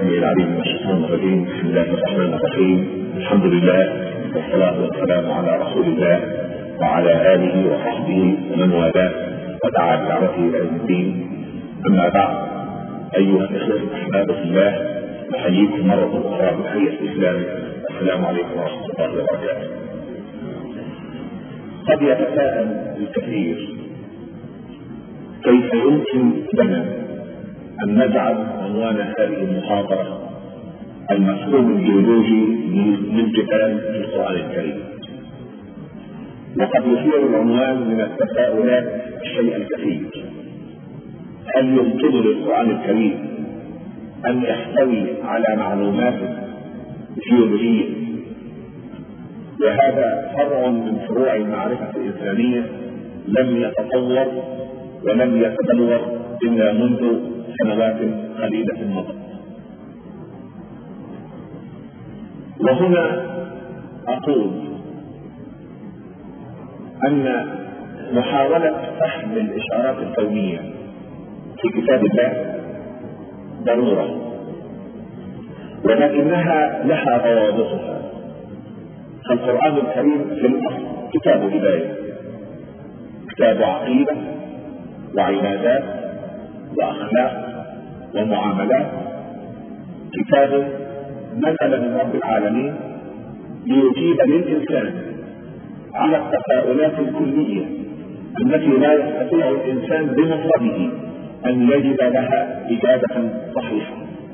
السميع العليم من الشيطان الرجيم. بسم الله الرحمن الرحيم. الحمد لله والصلاة والسلام على رسول الله وعلى آله وصحبه ومن والاه ودعا بدعوته إلى يوم الدين. أما بعد، أيها الإخوة الأحباب في الله، نحييكم مرة أخرى بتحية الإسلام. السلام عليكم ورحمة الله وبركاته. قد يتساءل الكثير كيف يمكن لنا أن نجعل عنوان هذه المحاضرة المفهوم الجيولوجي للجبال في القرآن الكريم. وقد يثير العنوان من التساؤلات الشيء الكثير: هل يمكن للقرآن الكريم أن يحتوي على معلومات جيولوجية؟ وهذا فرع من فروع المعرفة الإنسانية لم يتطور ولم يتبلور إلا منذ سنوات قليلة مضت. وهنا أقول أن محاولة فهم الإشارات الكونية في كتاب الله ضرورة، ولكنها لها ضوابطها. فالقرآن الكريم في الأصل كتاب هداية، كتاب عقيدة وعبادات وأخلاق ومعاملات، كتاب نزل من رب العالمين ليجيب للإنسان على التساؤلات الكلية التي لا يستطيع الإنسان بمفرده أن يجد لها إجابة صحيحة.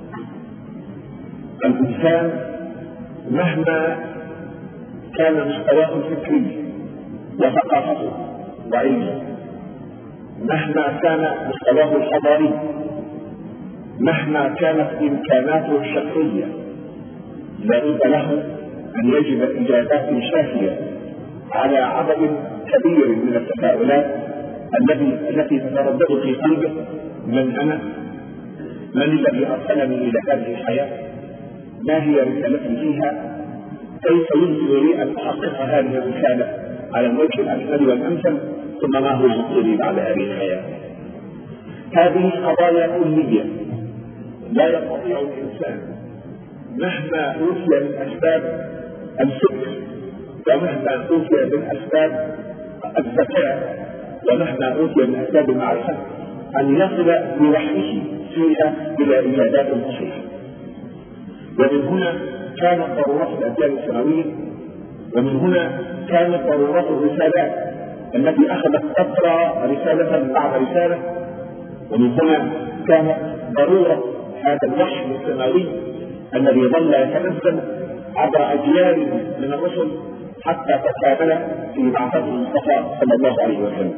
الإنسان مهما كان مستواه الفكري وثقافته وعلمه، مهما كان مستواه الحضاري، مهما كانت إمكاناته الشخصية، لابد له أن يجد إجابات شافية على عدد كبير من التساؤلات التي تتردد في قلبه: من أنا؟ من الذي أرسلني إلى هذه الحياة؟ ما هي رسالتي فيها؟ كيف يمكن لي أن أحقق هذه الرسالة على الوجه الأكمل والأمثل؟ ثم ما هو مطلوبي بعد هذه الحياة؟ هذه قضايا كلية لا يستطيع الإنسان مهما أوتي من أسباب الفكر، ومهما أوتي من أسباب الذكاء، ومهما أوتي من أسباب المعرفة، أن يصل بوحيه فيها إلى إجابات صحيحة. ومن هنا كانت ضرورات الأجيال السماوية، ومن هنا كانت ضرورات الرسالات التي أخذت تترى رسالة بعد رسالة، ومن هنا كانت ضرورة هذا الوحي السماوي الذي ظل يتنزل عبر أجيال من الرسل حتى تكامل في بعثة المصطفى صلى الله عليه وسلم.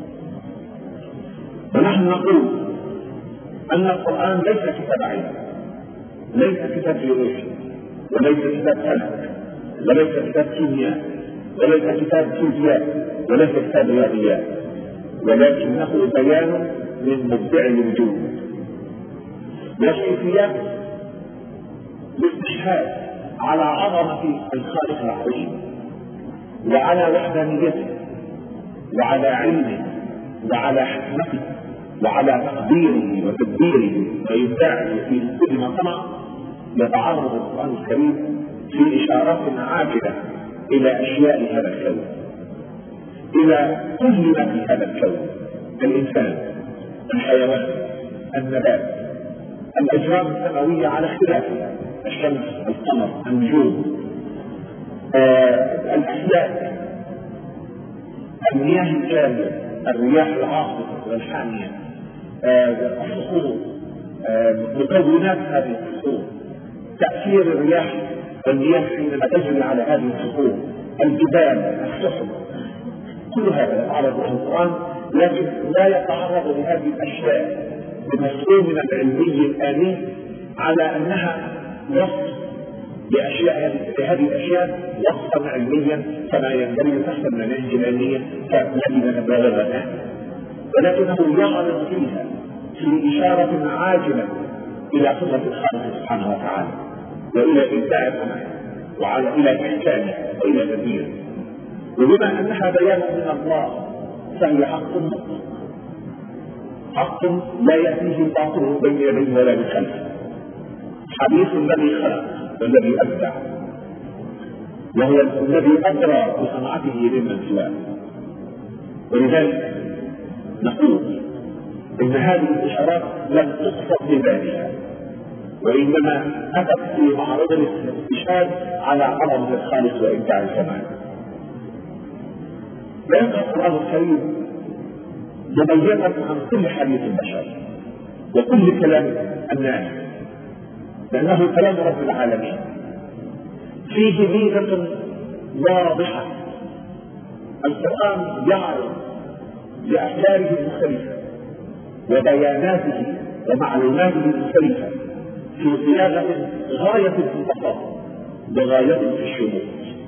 ونحن نقول أن القرآن ليس كتاب علم، ليس كتاب جيولوجيا، وليس كتاب فلك، وليس كتاب كيمياء، وليس كتاب فيزياء، وليس كتاب رياضيات، ولكنه بيان من مبدع الوجود وكيفيات الاستشهاد على عظمة الخالق العظيم، وعلى وحدانيته، وعلى علمه، وعلى حكمته، وعلى تقديره وتدبيره وإبداعه في كل ما صنع. يتعرض القرآن الكريم في إشارات عاجلة إلى أشياء هذا الكون، إلى كل ما في هذا الكون: الإنسان، الحيوان، النبات، الأجرام السماوية على اختلافها، الشمس، القمر، النجوم، الأفلاك، المياه الجارية، الرياح العاصفة والحامية، الصخور، مكونات هذه الصخور، تأثير الرياح والمياه حينما تجري على هذه الصخور، الجبال، السحب. كل هذا يتعرض له القرآن، لكن لا يتعرض لهذه الأشياء بمفهومنا العلمي الآني على أنها وصف لهذه الأشياء وصفا علميا كما ينبغي تحت المناهج العلمية التي نبلغها، ولكنه يعرض فيها في إشارة عاجلة إلى قدرة الخالق سبحانه وتعالى، وإلى إبداع الأمر، وإلى إحكامه، وإلى تدبيره. وبما أنها بيان من الله فهي حق لا يأتيه الباطل بين يديه ولا من خلفه. حديث الذي خلق والذي أبدع، وهو الذي أدرى بصنعته ممن سواه. ولذلك نقول إن هذه الإشارات لم تقصد بذاتها، وإنما أتت في معرض الاستشهاد على عظمة الخالق وإبداع الكمال. ويبقى القرآن الكريم مميزا عن كل حديث البشر وكل كلام الناس، لأنه كلام رب العالمين فيه ميزة واضحة. القرآن يعرض بأخباره المختلفة وبياناته ومعلوماته المختلفة في صياغة غاية في البساطة وغاية في الشمول.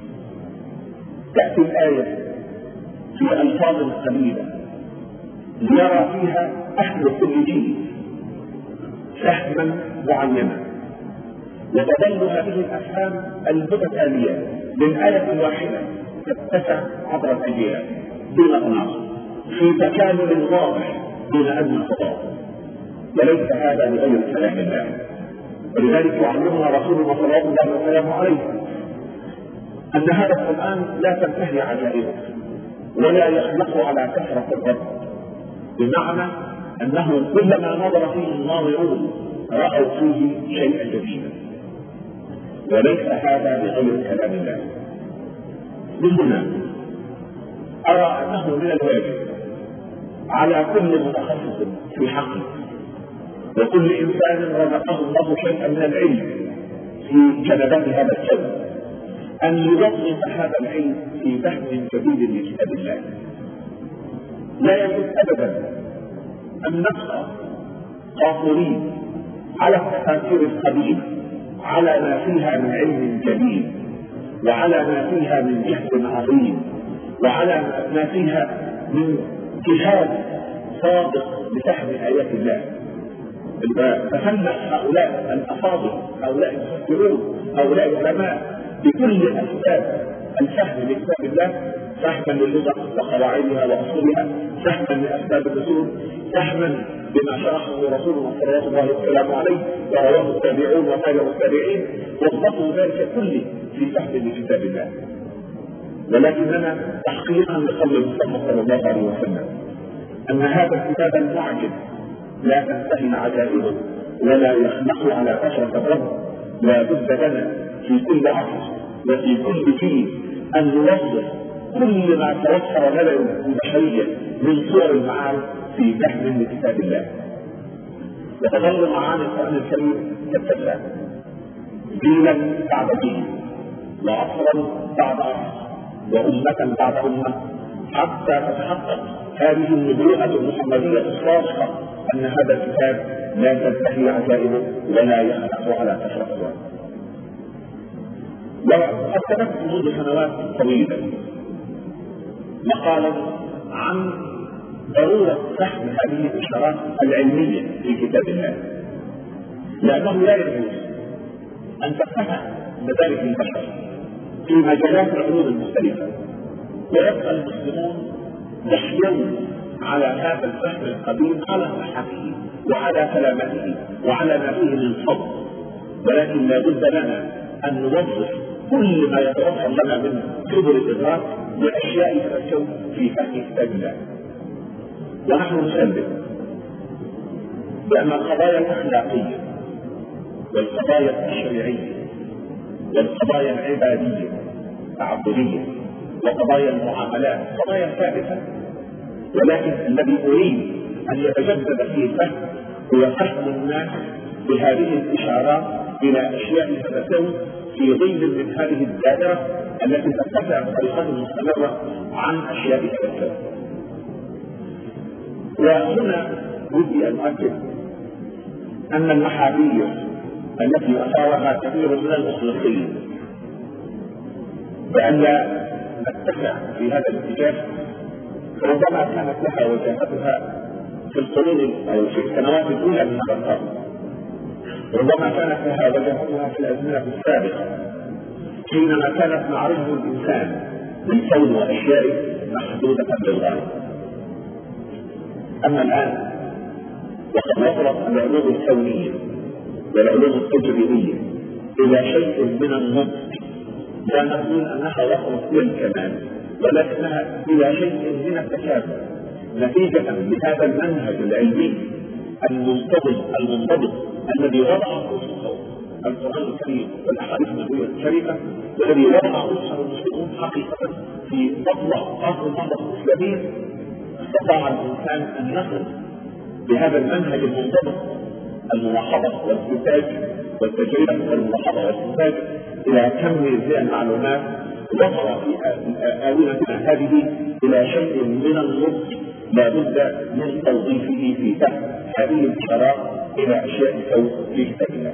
تأتي الآية في ألفاظ قليلة يرى فيها أهل كل جيل فهما معينا، وتظل هذه الأفهام المتتالية من آية واحدة تتسع عبر الأجيال دون تناقض في تكامل واضح دون أدنى خطأ. وليس هذا بغير كلام الله، ولذلك يعلمنا رسولنا صلى الله عليه وسلم أن هذا القرآن لا تنتهي عجائبه ولا يخلق على كثرة الرد، بمعنى أنه كلما نظر فيه الناظرون رأوا فيه شيئا جديدا، وليس هذا بغير كلام الله. من هنا أرى أنه من الواجب على كل متخصص في حقه وكل إنسان رزقه الله شيئا من العلم في جنبات هذا الكون أن يوظف هذا العلم في فهم جديد لكتاب الله. لا يجوز أبدا أن نبقى قاصرين على التفاسير القديمة على ما فيها من علم جديد، وعلى ما فيها من جهد عظيم، وعلى ما فيها من جهاد صادق لفهم آيات الله. ففلح هؤلاء الأفاضل، هؤلاء المفكرون، هؤلاء العلماء بكل أسباب الفهم لكتاب الله، فهما للغة وقواعدها وأصولها، فهما لأسباب النزول، فهما بما شرحه رسولنا صلى الله عليه وسلم ورواه التابعون وتابع التابعين، وضبطوا ذلك كله في فهم لكتاب الله. ولكننا تحقيقا لقول المصطفى صلى الله عليه وسلم أن هذا الكتاب المعجز لا تنتهي عجائبه ولا يخلق على كثرة الرب. لا بد لنا في كل عصر وفي كل جيل أن نوظف كل ما توفر لنا البشرية من صور المعارف في فهم لكتاب الله. وتظل معاني القرآن الكريم تتسع جيلا بعد جيل، وعصرا بعد عصر، وأمة بعد أمة، حتى تتحقق هذه النبوءة المحمدية الصادقة أن هذا الكتاب لا تنتهي عجائبه ولا يخلق على كثرة الوقت. وقد كتبت منذ سنوات طويلة مقالا عن ضرورة فهم هذه الإشارات العلمية في كتاب الله، لأنه لا يجوز أن تفهم مدارك البشر في مجالات العلوم المختلفة ويبقى المسلمون يحيون على هذا الفهم القديم على صحته وعلى سلامته وعلى ما فيه من فضل. ولكن لا بد لنا أن نوظف كل ما يتوفر لنا من كبر الإدراك وأشياء تتكون في فهم كتاب الله. ونحن نسلم بأن القضايا الأخلاقية والقضايا التشريعية والقضايا العبادية التعبدية وقضايا المعاملات قضايا ثابتة، ولكن الذي أريد أن يتجدد فيه الفهم هو فهم الناس بهذه الإشارات إلى أشياء تتكون في ظل من هذه الدائرة التي ترتفع بطريقة مستمرة عن أشياء تتكون. وهنا بدي أن أؤكد أن المحاذير التي أثارها كثير من المخلصين بأن لا نتسع في هذا الاتجاه ربما كانت لها وجهتها في القرون أو في السنوات الأولى من هذا القرن، ربما كانت لها وجهتها في الأزمنة السابقة حينما كانت معرفة الإنسان بالكون وأشيائه محدودة بالغاية. أما الآن وقد وصلت العلوم الكونية والعلوم التجريبية إلى شيء من النضج، لا نقول أنها وصلت للكمال، ولكنها إلى شيء من التكامل نتيجة لهذا المنهج العلمي المنضبط الذي وضعه القرآن الكريم والأحاديث النبوية الشريفة، والذي وضعه المسلمون حقيقة في أصل النهضة الإسلامية. استطاع الإنسان أن يصل بهذا المنهج المنضبط الملاحظة والاستنتاج والتجربة والملاحظة والاستنتاج إلى كم من المعلومات، وصل في آونتنا هذه إلى شيء من النضج لا بد من توظيفه في فهم هذه الإشارات إلى أشياء الكون في كتاب الله.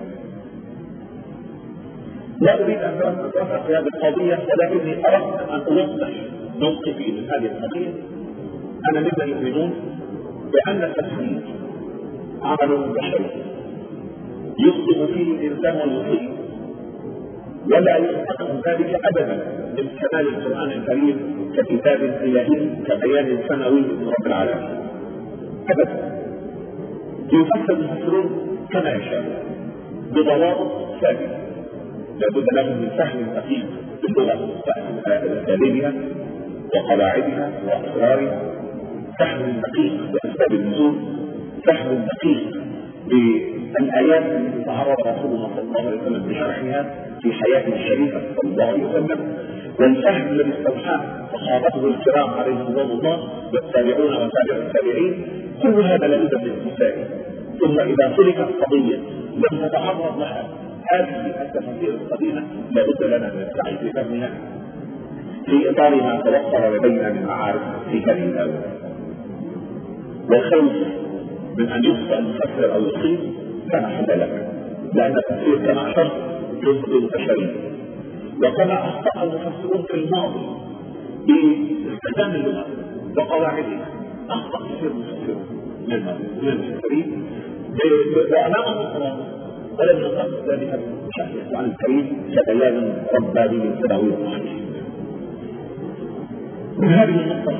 لا أريد أن أتوقف في هذه القضية، ولكني أردت أن أوضح موقفي من هذه القضية. أنا ممن يؤمنون بأن التفسير عمل بشري يخطئ فيه الإنسان ويصيب، ولا يستقم ذلك أبدا من كمال القرآن الكريم ككتاب إلهي كبيان سماوي من رب العالمين أبدا. يفسر المفسرون كما يشاء بضوابط ثابتة لابد لهم من فهم دقيق باللغة، فهم أساليبها وقواعدها وأسرارها، فهم دقيق بأسباب النزول، فهم دقيق بالآيات التي تعرض رسولنا صلى الله عليه وسلم بشرحها في حياته الشريفة صلى الله عليه وسلم، والفهم الذي استوحاه صحابته الكرام عليهم رضوان الله والتابعون وتابع التابعين. كل هذا لابد من التفسير. ثم إذا سلكت قضية لم تتعرض لها هذه التفاسير القديمة لابد لنا من السعي في فهمها في إطار ما توفر لدينا من معارف في هذه الآية، والخوف من أن يخطئ المفسر أو يصيب كما حدث لك، لأن التفسير كما أشرت جزء بشري، وكما أخطأ المفسرون في الماضي باستخدام اللغة وقواعدها أخطأ كثير المفسرون من المفسرين وأمامهم القرآن، ولم ينقص ذلك شأن القرآن الكريم كبيان رباني سماوي صحيح. من هذه النقطة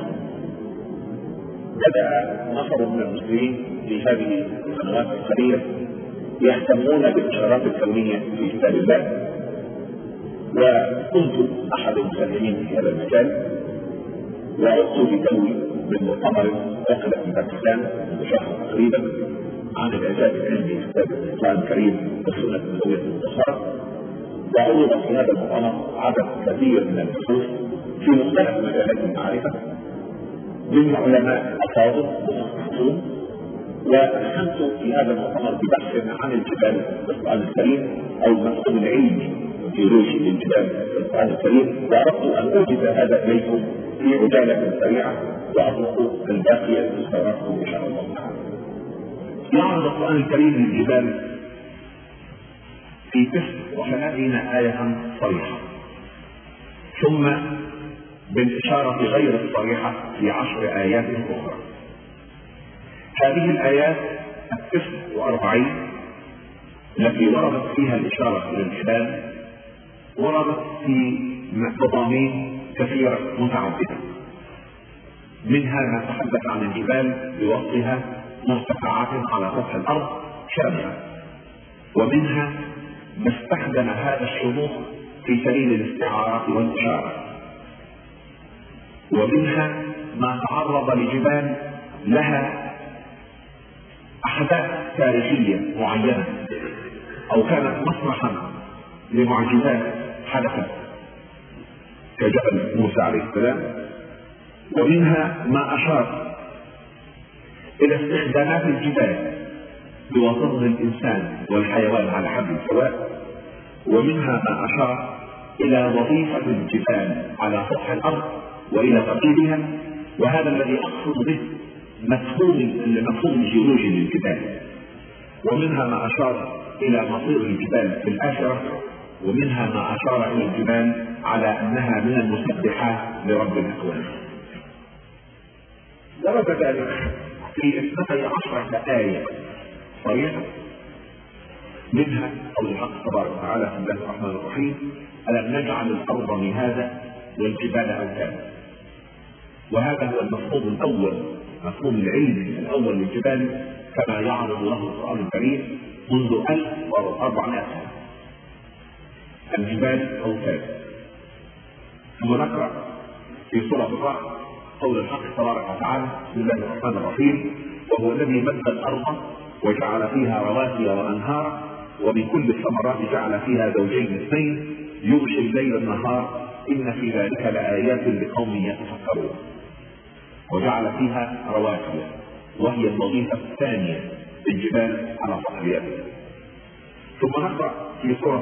بدأ نفر من المسلمين في هذه السنوات القليلة يهتمون بالإشارات الكونية في كتاب الله، وكنت أحد المسلمين في هذا المجال، وعدت بدوري من مؤتمر عقد في باكستان منذ شهر تقريبا عن الإعجاز العلمي في كتاب القرآن الكريم والسنة النبوية المطهرة، وعرض في هذا المؤتمر عدد كبير من البحوث في مختلف مجالات المعرفة من علماء أفاضل ومختصون، وأسهمت في هذا المؤتمر ببحث عن الجبال في القرآن الكريم أو المفهوم العلمي الجيولوجي للجبال في القرآن الكريم، وأردت أن أوجد هذا إليكم في عجالة سريعة وأطلق الباقي الذي سأراكم إن شاء الله تعالى. يعرض القرآن الكريم للجبال في 39 آية صريحة، ثم بالإشارة غير الصريحة في 10 آيات أخرى. هذه الآيات 49 التي وردت فيها الإشارة إلى الجبال وردت في مضامين كثيرة متعددة، منها ما تحدث عن الجبال بوصفها مرتفعات على سطح الأرض شاملة، ومنها ما استخدم هذا الشموخ في سبيل الاستعارات والإشارة، ومنها ما تعرض لجبال لها أحداث تاريخية معينة أو كانت مسرحا لمعجزات حدثت كجبل موسى عليه السلام، ومنها ما أشار إلى استخدامات الجبال بواسطة الإنسان والحيوان على حد سواء، ومنها ما أشار إلى وظيفة الجبال على سطح الأرض وإلى تقييدها، وهذا الذي أقصد به مفهوم الجيولوجي للجبال. ومنها ما أشار إلى مصير الجبال في الآخرة، ومنها ما أشار إلى الجبال على أنها من المسبحات لرب الأكوان. ورد ذلك في 12 آية صريحة، منها قول الحق تبارك وتعالى بسم الله الرحمن الرحيم ألم نجعل الأرض مهادا والجبال أوتادا. وهذا هو المفهوم الأول، مفهوم العلم الأول للجبال كما يعرض له القرآن الكريم منذ 1400 سنة. الجبال أوتاد. ثم نقرأ في سورة الرعد قول الحق تبارك وتعالى: بسم الله الرحمن الرحيم: وهو الذي مد الأرض وجعل فيها رواسي وأنهارا ومن كل الثمرات جعل فيها زوجين اثنين يغشي الليل النهار إن في ذلك لآيات لقوم يتفكرون. وجعل فيها رواسي وهي الوظيفة الثانية للجبال على سطح اليابس. ثم نقرأ في سورة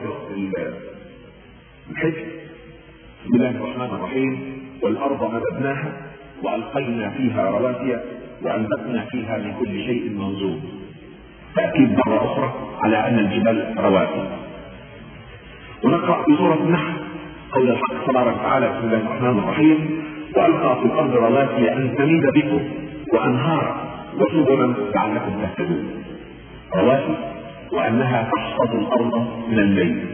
الحج: بسم الله الرحمن الرحيم: والأرض مددناها وألقينا فيها رواسي وأنبتنا فيها من كل شيء منزول. تأكيد مرة أخرى على أن الجبال رواسي. ونقرأ في سورة النحل قول الحق تبارك وتعالى: بسم الله الرحمن الرحيم: وألقى في الأرض رواسي أن تميد بكم وأنهارا وسبلا لعلكم تهتدون. رواسي وأنها تحفظ الأرض من الليل.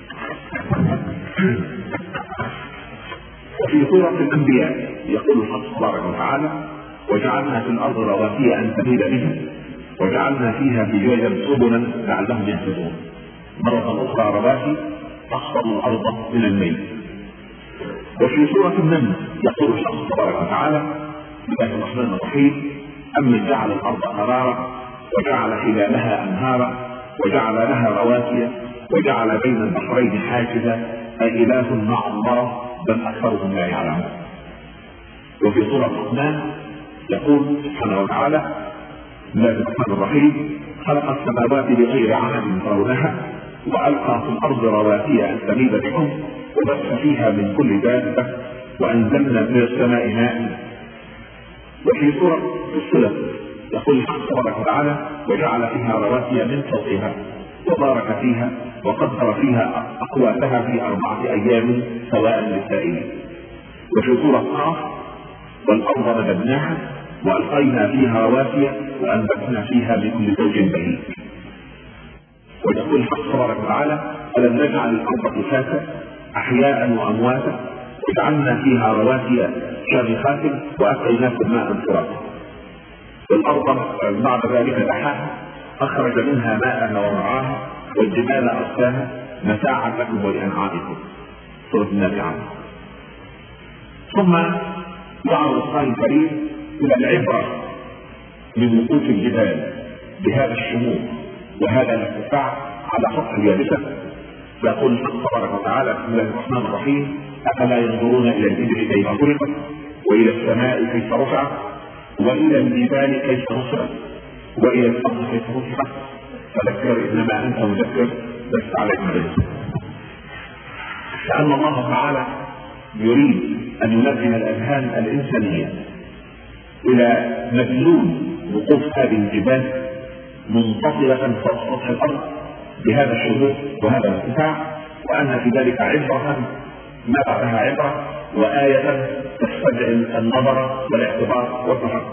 وفي سورة الأنبياء يقول الحق تبارك وتعالى: وجعلنا في الأرض رواسي أن تميد بهم وجعلنا فيها فجاجا سبلا لعلهم يهتدون. مرة أخرى رواسي تحفظ الأرض من الليل. وفي سورة النمل يقول الحق تبارك وتعالى: بسم الله الرحمن الرحيم: أمن جعل الأرض قرارا وجعل خلالها أنهارا وجعل لها رواسي وجعل بين البحرين حاجزا أإله مع الله بل أكثرهم لا يعلمون. وفي سورة الرحمن يقول سبحانه وتعالى: بسم الله الرحمن الرحيم: خلق السماوات بغير عمد ترونها وألقى في الأرض رواسي أن تميد بكم وبث فيها من كل دابة وأنزلنا من السماء ماء. وفي سورة الصلة يقول الحق تبارك وتعالى: وجعل فيها رواسي من فوقها وبارك فيها وقدر فيها أقواتها في 4 أيام سواء للسائلين. وفي سورة قاف: والأرض مددناها وألقينا فيها رواسي وأنبتنا فيها من كل زوج بهيج. ويقول الحق تبارك وتعالى: ألم نجعل الأرض كفاتا أحياء وأمواتا وجعلنا فيها رواسي شامخات وأسقيناكم ماء فراتا. والأرض بعد ذلك دحاها أخرج منها ماءها ومرعاها والجبال أرساها متاعا لكم ولأنعامكم. سورة النازعات. ثم دعا القرآن الكريم إلى العبرة من وقوف الجبال بهذا الشمول وهذا الارتفاع على سطح اليابسة. يقول الحق تبارك وتعالى: بسم الله الرحمن الرحيم: أفلا ينظرون إلى الإبل كيف خلقت وإلى السماء كيف رفعت وإلى الجبال كيف نصبت وإلى الأرض كيف رفعت فذكر إنما أنت مذكر لست عليك مذكر. لأن الله تعالى يريد أن ينبه الأذهان الإنسانية إلى مدلول وقوف هذه الجبال منفصلة فوق سطح الأرض بهذا الشمول وهذا الارتفاع، وأن في ذلك عبرة ما بعدها عبرة وآية تستدعي النظر والاعتبار والتفكر.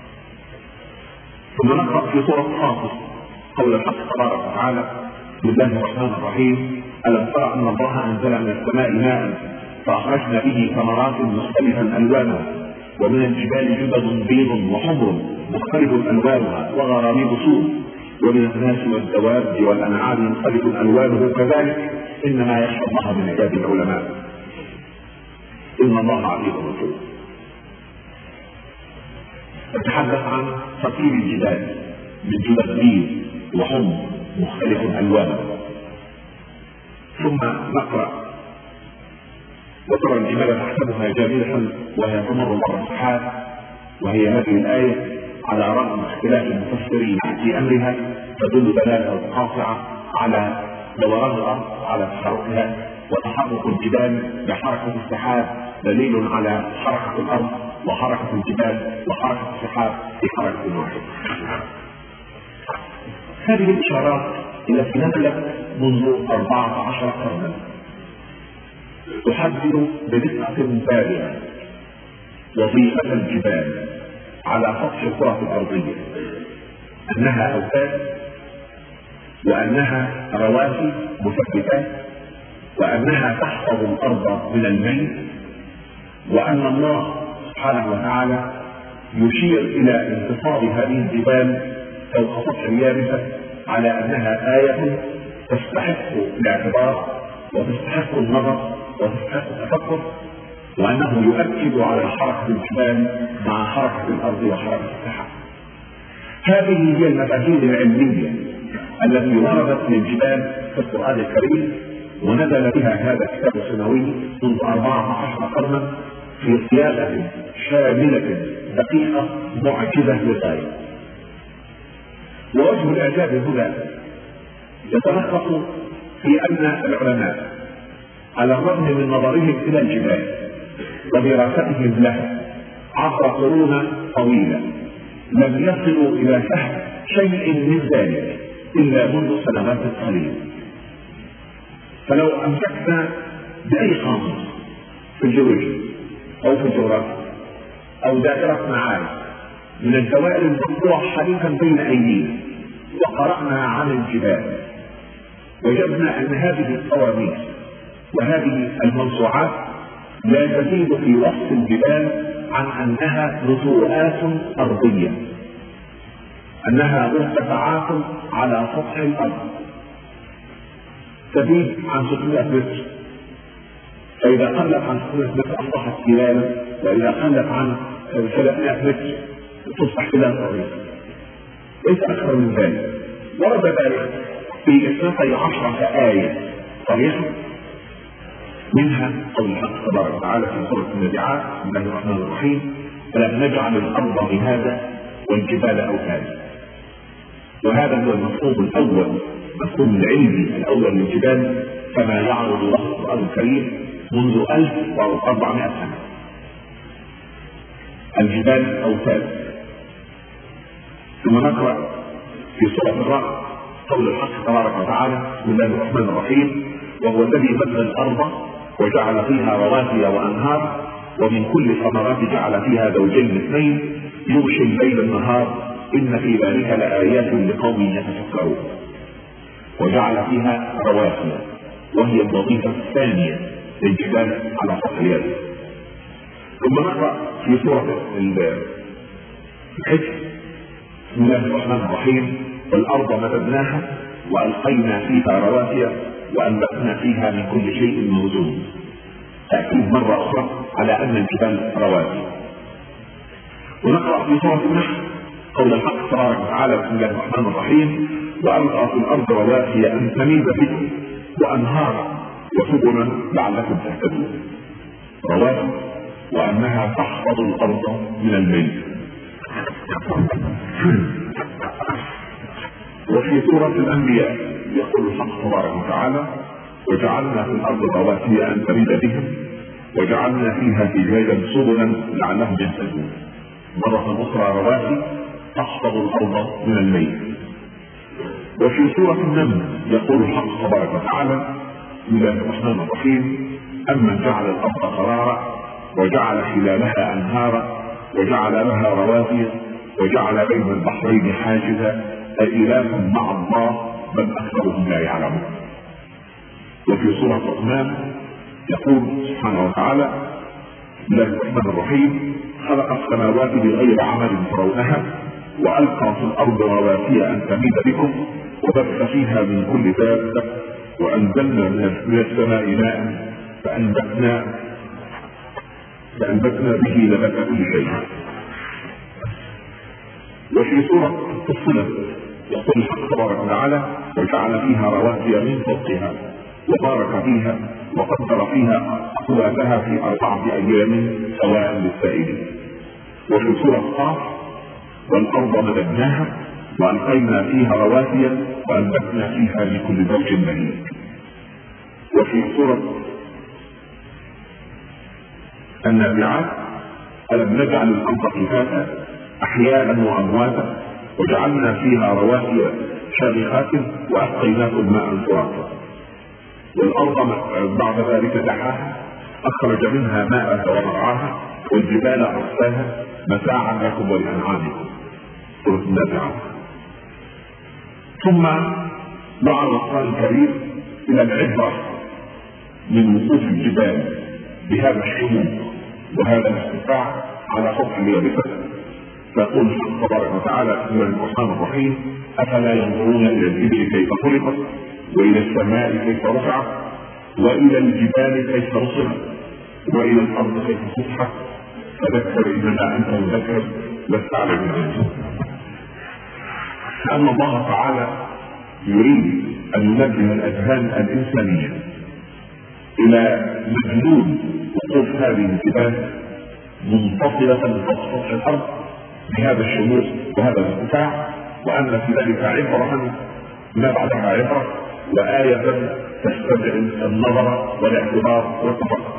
ثم نقرأ في سورة فاطر قول الحق تبارك وتعالى: بسم الله الرحمن الرحيم: ألم تر أن الله أنزل من السماء ماء فأخرجنا به ثمرات مختلفا ألوانها ومن الجبال جدد بيض وحمر مختلف ألوانها وغرابيب سود ومن الناس والدواب والأنعام مختلف ألوانه كذلك إنما يخشى الله من عباد العلماء إن الله عزيز غفور. نتحدث عن تطهير الجبال من جدد بيض وحمر مختلف ألوانه. ثم نقرأ: وترى الجبال تحسبها جامدة وهي تمر مر السحاب. وهي هذه الآية على رغم اختلاف المفسرين في أمرها تدل دلالة قاطعة على دوران الأرض على تحركها، وتحرك الجبال بحركة السحاب دليل على حركة الأرض وحركة الجبال وحركة السحاب في حركة واحدة. هذه الإشارات التي نزلت منذ 14 قرنا تحدد بدقة بالغة وظيفة الجبال على سطح الكرة الأرضية، أنها أوتاد وأنها رواسي مثبتات وأنها تحفظ الأرض من الميل، وأن الله سبحانه وتعالى يشير إلى انتصاب هذه الجبال فوق سطح اليابسة على أنها آية تستحق الاعتبار وتستحق النظر وتستحق التفكر، وأنه يؤكد على حركة الجبال مع حركة الأرض وحركة السحاب. هذه هي المفاهيم العلمية التي وردت للجبال في القرآن الكريم، ونزل بها هذا الكتاب السماوي منذ 14 قرنا في صياغة شاملة دقيقة معجزة للغاية. ووجه الإعجاب هنا يتلخص في أن العلماء على الرغم من نظرهم إلى الجبال ودراستهم لها عبر قرون طويلة لم يصلوا إلى فهم شيء من ذلك إلا منذ سنوات قليلة. فلو أمسكنا بأي قانون في الجيولوجيا أو في الجغرافيا أو دائرة معارف من الدوائر المطروحة حديثا بين أيدينا وقرأنا عن الجبال، وجدنا أن هذه القواميس وهذه الموسوعات لا تزيد في وصف الجبال عن أنها نتوءات أرضية، أنها مرتفعات على سطح الأرض تزيد عن 600 متر، فإذا قلت عن 600 متر أصبحت تلالا، وإذا قلت عن 300 متر تصبح تلال صغيرة، ليس أكثر من ذلك. ورد ذلك في 12 آية صريحة، منها قول الحق تبارك وتعالى في سورة النازعات: بسم الله الرحمن الرحيم: ألم نجعل الأرض مهادا والجبال أوتادا. وهذا هو المفهوم الأول، المفهوم العلمي الأول للجبال كما يعرض له القرآن الكريم منذ 1400 سنة. الجبال أوتاد. ثم نقرأ في سورة الرعد قول الحق تبارك وتعالى: بسم الله الرحمن الرحيم: وهو الذي مد الأرض وجعل فيها رواسي وأنهار ومن كل ثمرات جعل فيها زوجين اثنين يغشي الليل النهار إن في ذلك لآيات لقوم يتفكرون. وجعل فيها رواسي، وهي الوظيفة الثانية للجبال على سطح اليد. ثم نقرأ في سورة الحج: بسم الله الرحمن الرحيم: والأرض مددناها وألقينا فيها رواسي وأنبتنا فيها من كل شيء موزون. تأكيد مرة أخرى على أن الجبال رواسي. ونقرأ في سورة النحل قول الحق تبارك وتعالى: بسم الله الرحمن الرحيم: وألقى في الأرض رواسي أن تميد بكم وأنهارا وسبلا لعلكم تهتدون. رواسي وأنها تحفظ الأرض من الميت. وفي سورة الأنبياء يقول الحق تبارك وتعالى: وجعلنا في الأرض رواسي أن تميد بهم وجعلنا فيها فجاجا سبلا لعلهم يهتدون. مرة أخرى رواسي تحفظ الأرض من الميت. وفي سورة النمل يقول الحق تبارك وتعالى: بسم الله الرحمن الرحيم: أمن جعل الأرض قرارا وجعل خلالها أنهارا وجعل لها رواسي وجعل بين البحرين حاجزا أإله مع الله بل أكثرهم لا يعلمون. وفي سورة الرحمن يقول سبحانه وتعالى: بسم الله الرحمن الرحيم: خلق السماوات بغير عمل ترونها وألقى في الأرض رواسي أن تميد بكم وبث فيها من كل دابة وأنزلنا من السماء ماء فأنبتنا به نبات كل شيء. وفي سورة الصلة يقول الحق تبارك وتعالى: وجعل فيها رواسي من فوقها وبارك فيها وقدر فيها أقواتها في 4 أيام سواء للسائلين. وفي سورة قاف: والأرض مددناها وألقينا فيها رواسي وأنبتنا فيها من كل زوج بهيج. وفي سورة النازعات: ألم نجعل الأرض كفاتا أحياء وأمواتا وجعلنا فيها رواسي شامخات وأسقيناكم ماء فراتا. والأرض بعد ذلك دحاها أخرج منها ماءها ومرعاها والجبال أرساها متاعا لكم ولأنعامكم. سورة النازعات. ثم دعا القرآن الكريم إلى العبرة من وقوف الجبال بهذا الشموخ وهذا الارتفاع على سطح اليابسة. فيقول الحق تبارك وتعالى: بسم الله الرحمن الرحيم: أفلا ينظرون إلى الإبل كيف خلقت وإلى السماء كيف رفعت وإلى الجبال كيف رصعت وإلى الأرض كيف سطحت فذكر إنما أنت مذكر لست على بالجنة. لأن الله تعالى يريد أن ينبه الأذهان الإنسانية إلى مجنون وقوف هذه الجبال منفصلة فوق سطح الأرض بهذا الشموخ وهذا الارتفاع، وأن في ذلك عبرة ما بعدها عبرة وآية تستدعي النظر والاعتبار والتفكر.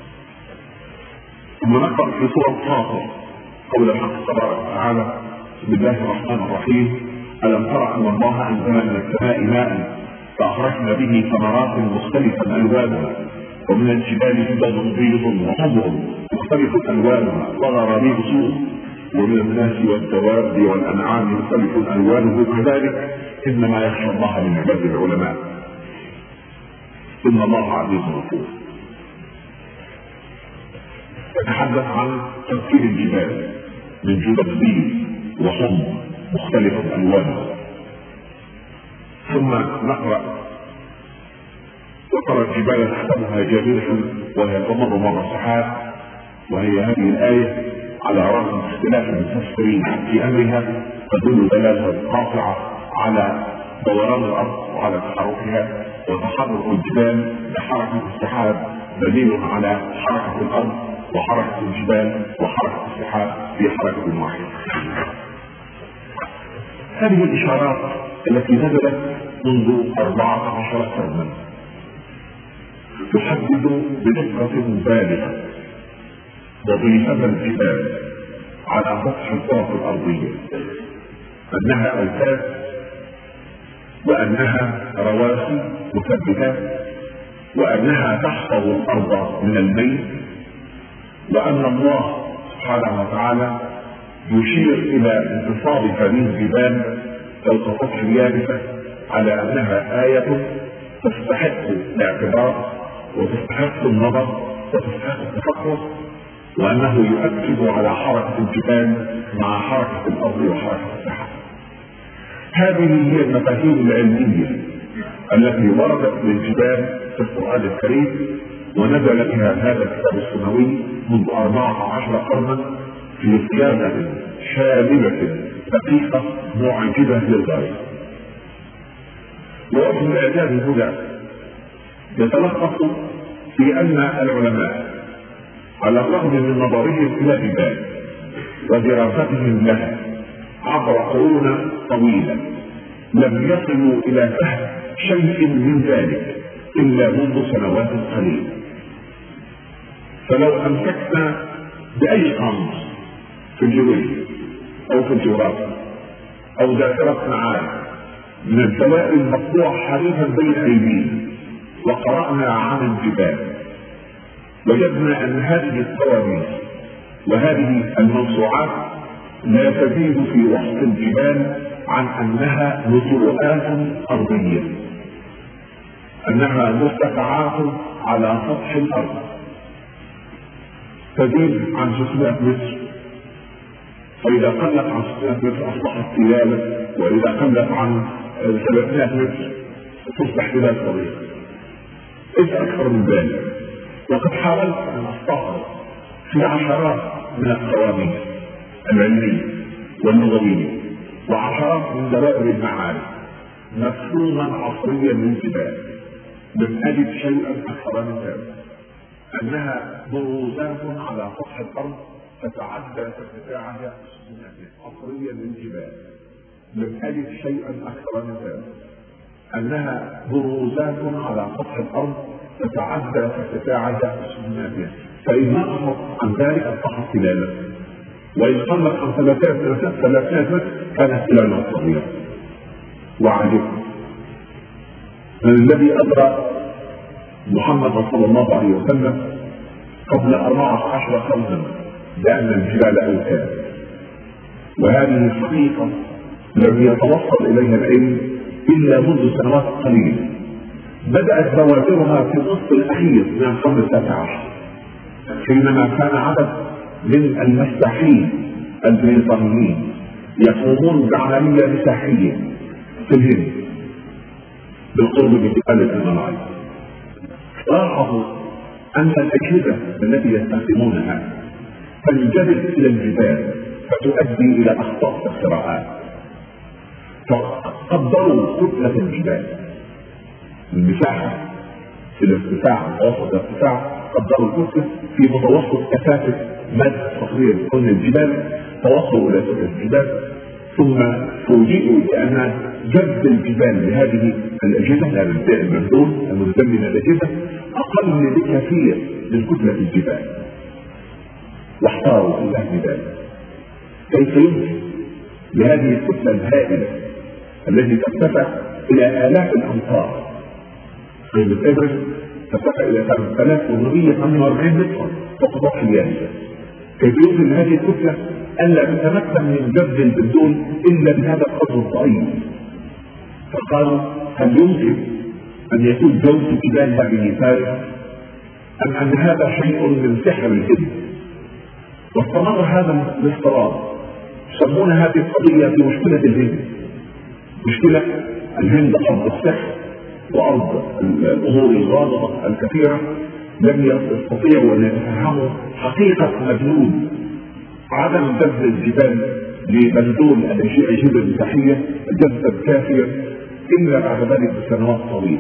ثم نقرأ في سورة فاطر قول الحق تبارك وتعالى: بسم الله الرحمن الرحيم: ألم تر أن الله أنزل من السماء ماء فأخرجنا به ثمرات مختلفا ألوانها ومن الجبال جدد بيض وحمر مختلف ألوانها وغرابيب سود ومن الناس والدواب والأنعام مختلف ألوانه كذلك إنما يخشى الله من عباد العلماء إن الله عزيز غفور. يتحدث عن تفكير الجبال من جدد بيض وحمر مختلف ألوانها. ثم نقرأ: وترى الجبال تحسبها جامدة وهي تمر مر السحاب. وهي هذه الآية على رغم اختلاف المفسرين في أمرها تدل دلالة قاطعة على دوران الأرض وعلى تحركها، وتحرك الجبال بحركة السحاب دليل على حركة الأرض وحركة الجبال وحركة السحاب في حركة واحدة. هذه الإشارات التي نزلت منذ 14 قرنا تحدد بدقة بالغة وظيفة الجبال على سطح الكرة الأرضية، أنها أوتاد وأنها رواسي مثبتات وأنها تحفظ الأرض من الميت، وأن الله سبحانه وتعالى يشير إلى انتصاب هذه الجبال فوق سطح اليابسة على أنها آية تستحق الاعتبار وتستحق النظر وتستحق التفكر، وأنه يؤكد على حركة الجبال مع حركة الأرض وحركة السحاب. هذه هي المفاهيم العلمية التي وردت للجبال في القرآن الكريم، ونزل بها هذا الكتاب السماوي منذ 14 قرنا في صياغة شاملة دقيقة معجبة للغاية. ووجه الإعجاز هنا يتلخص في أن العلماء على الرغم من نظرهم إلى الجبال ودراستهم لها عبر قرون طويلة لم يصلوا إلى فهم شيء من ذلك إلا منذ سنوات قليلة. فلو أمسكنا بأي قاموس في الجيولوجيا أو في الجغرافيا أو ذاكرة معارف من الدوائر المطبوعة حديثا بين أيدينا وقرأنا عن الجبال، وجدنا أن هذه القواميس وهذه الموسوعات لا تزيد في وصف الجبال عن أنها نزوءات أرضية، أنها مرتفعات على سطح الأرض تزيد عن 600 متر، فإذا قلت عن 600 متر أصبحت تلالة، وإذا قلت عن 300 متر تصبح تلال صغيرة. إيش أكثر من ذلك؟ وقد حاولت أن أستعرض في عشرات من القوانين العلمية واللغوية وعشرات من دوائر المعارف مفهوما عصريا للجبال، لم أجد شيئا أكثر من ذلك، أنها بروزات على سطح الأرض تتعدى ارتفاعها عصريا للجبال، لم أجد شيئا أكثر من ذلك، أنها بروزات على سطح الأرض تتعدى ارتفاعها 600 متر، فإن نقصت عن ذلك أصبحت تلالة، وإن قلت عن 300 متر كانت تلالة صغيرة. وعجبت من الذي أدرى محمد صلى الله عليه وسلم قبل 14 قرنا بأن الجبال أوتاد، وهذه حقيقة لم يتوصل إليها العلم إلا منذ سنوات قليلة، بدأت بوادرها في النصف الأخير من القرن ال19 حينما كان عدد من المساحين البريطانيين يقومون بعملية مساحية في الهند بالقرب من جبال الهيمالايا. لاحظوا أن الأجهزة التي يستخدمونها تنجذب إلى الجبال فتؤدي إلى أخطاء في الصراعات، فقدروا كتلة الجبال المساحة في الارتفاع متوسط الارتفاع، قدروا الكتلة في متوسط كثافة مد صخرية كل الجبال، توصلوا إلى كتلة الجبال، ثم فوجئوا بأن جذب الجبال لهذه الأجهزة المبدون الملزم من الأجهزة أقل بكثير من كتلة الجبال، واحتاروا في أهل ذلك كيف يمكن لهذه الكتلة الهائلة التي ترتفع إلى آلاف الأمتار، قيمة إيفرست ترتفع إلى 3848 متر فوق سطح اليابسة، كيف يمكن لهذه الكتلة ألا تتمكن من جذب البندون إلا بهذا القدر الضئيل؟ فقالوا هل يمكن أن يكون جوف جبال هذه فارغ أم أن هذا شيء من سحر الهند؟ واستمر هذا الاضطراب. يسمون هذه القضية بمشكلة الهند. مشكلة الهند أرض السحر وأرض الأمور الغامضة الكثيرة، لم يستطيعوا أن يتفهموا حقيقة مجنون عدم جذب الجبال لبندون الأجهزة المساحية جذبا كافيا إلا بعد ذلك بسنوات طويلة.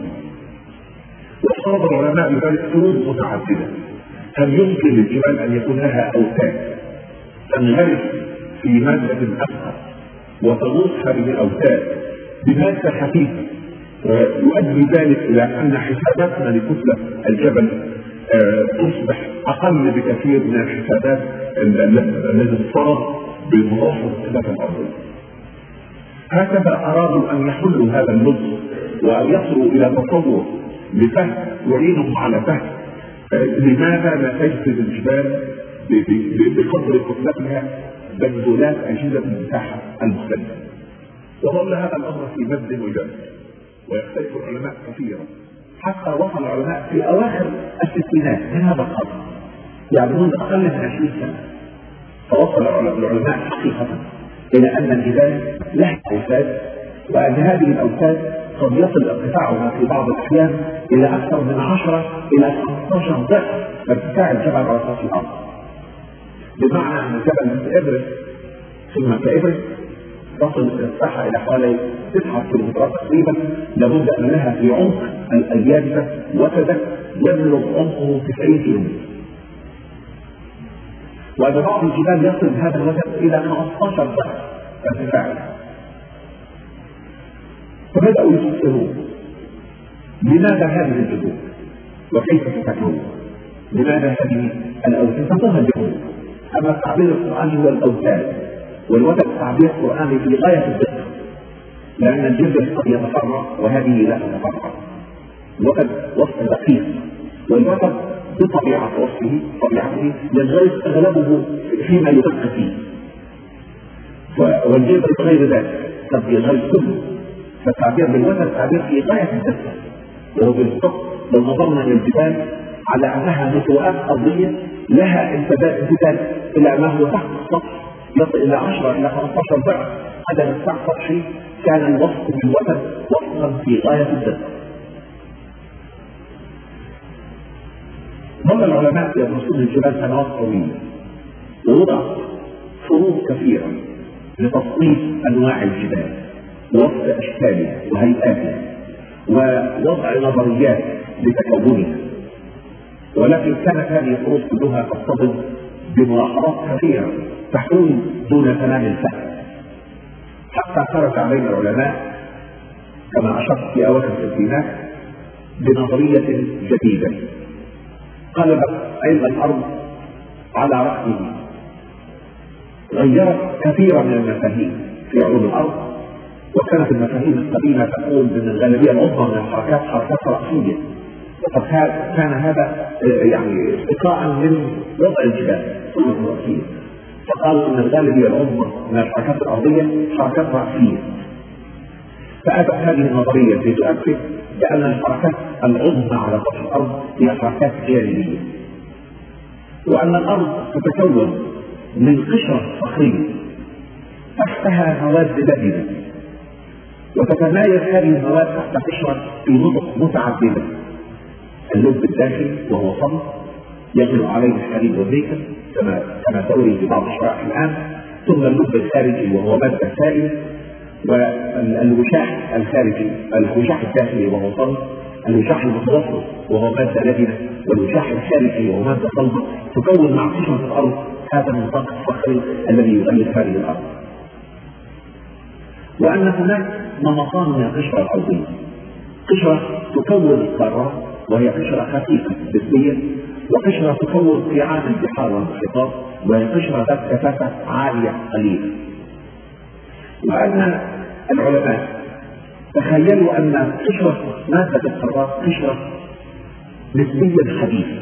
وافترض العلماء بذلك فروض متعددة. هل يمكن للجبال أن يكون لها أوتاد تنغرس في مادة أثقل وتغوص هذه الأوتاد بمادة خفيفة، ويؤدي ذلك إلى أن حساباتنا لكتلة الجبل تصبح أقل بكثير من الحسابات التي تفترض بمتوسط الكتلة الأرضية. هكذا أرادوا أن يحلوا هذا اللغز وأن يصلوا إلى تصور لفهم يعينهم على فهم لماذا لا تجذب الجبال بقدر كتلتها بندولات أجهزة المساحة المختلفة. وظل هذا الأمر في مد وجد، ويختلف العلماء كثيرا حتى وصل العلماء في أواخر الستينات من هذا القرن، يعني منذ أقل من 20 سنة، فوصل العلماء حقيقة إلى أن الجبال لها أوتاد، وأن هذه الأوتاد قد يصل ارتفاعها في بعض الأحيان إلى أكثر من 10 إلى 15 ضعف ارتفاع الجبل على سطح الأرض. بمعنى أن جبل إيفرست ثم كإيفرست تصل ارتفاعها إلى حوالي 9 كيلومترات تقريبا، لابد أن لها في عمق اليابسة وتدا يبلغ عمقه 90 كيلومتر، وأن بعض الجبال يصل هذا الوتد إلى 15 ضعف ارتفاعها. فبدأوا يفسرون لماذا هذه الجذور وكيف تتكون، لماذا هذه الأوتاد تسمونها الجذور. أما التعبير القرآني هو الأوتاد، والوتد تعبير قرآني في غاية الدقة، لأن الجذر قد يتفرع وهذه لا تتفرع. الوتد وصف دقيق، والوتد بطبيعة وصفه طبيعته ينغرس أغلبه فيما يدق فيه، والجذر غير ذلك قد ينغرس كله. فالتعبير بالوتد تعبير في غاية الدقة، وهو بالضبط لو نظرنا إلى الجبال على أنها نتوءات أرضية لها امتداد إلى ما هو تحت السطح يصل إلى 10 إلى 15 ضعف عدد ارتفاع سطحي، كان الوصف بالوتد وصفا في غاية الدقة. ظل العلماء يدرسون الجبال سنوات طويلة، ووضع فروض كثيرة لتصنيف أنواع الجبال ووصف أشكالها وهيئاتها ووضع نظريات لتكونها، ولكن كانت هذه الفروض كلها تصطدم بملاحظات كثيرة تحول دون تمام الفهم، حتى خرج علينا العلماء كما أشرت في أواخر الستينات بنظرية جديدة قلبت علم الأرض على رأسه، غيرت كثيرا من المفاهيم في علوم الأرض. وكانت المفاهيم القديمة تقول بأن الغالبية العظمى من الحركات حركات رأسية، وقد كان هذا يعني استقاء من وضع الجبال الرأسية، فقالوا أن الغالبية العظمى من الحركات الأرضية حركات رأسية. فأتت هذه النظرية لتؤكد بأن الحركات العظمى على سطح الأرض هي حركات جانبية، وأن الأرض تتكون من قشرة صخرية تحتها مواد لبنة، وتتمايز هذه المواد تحت قشرة في نطق متعددة: اللب الداخلي وهو صلب يغلب عليه الحليب والزيت كما توري في بعض الشرائح الآن، ثم اللب الخارجي وهو مادة سائلة، والوشاح الخارجي الوشاح الداخلي وهو صلب، الوشاح المتوسط وهو مادة لبنة، والوشاح الخارجي وهو مادة صلبة، تكون مع قشرة الأرض هذا النطاق الصخري الذي يغلف هذه الأرض. وأن هناك نمطان من القشرة الأرضية: قشرة تكون القارات وهي قشرة خفيفة نسبيا، وقشرة تكون قيعان البحار والمحيطات وهي قشرة ذات كثافة عالية قليلة. وأن العلماء تخيلوا أن قشرة مادة القارات قشرة نسبيا حديثة،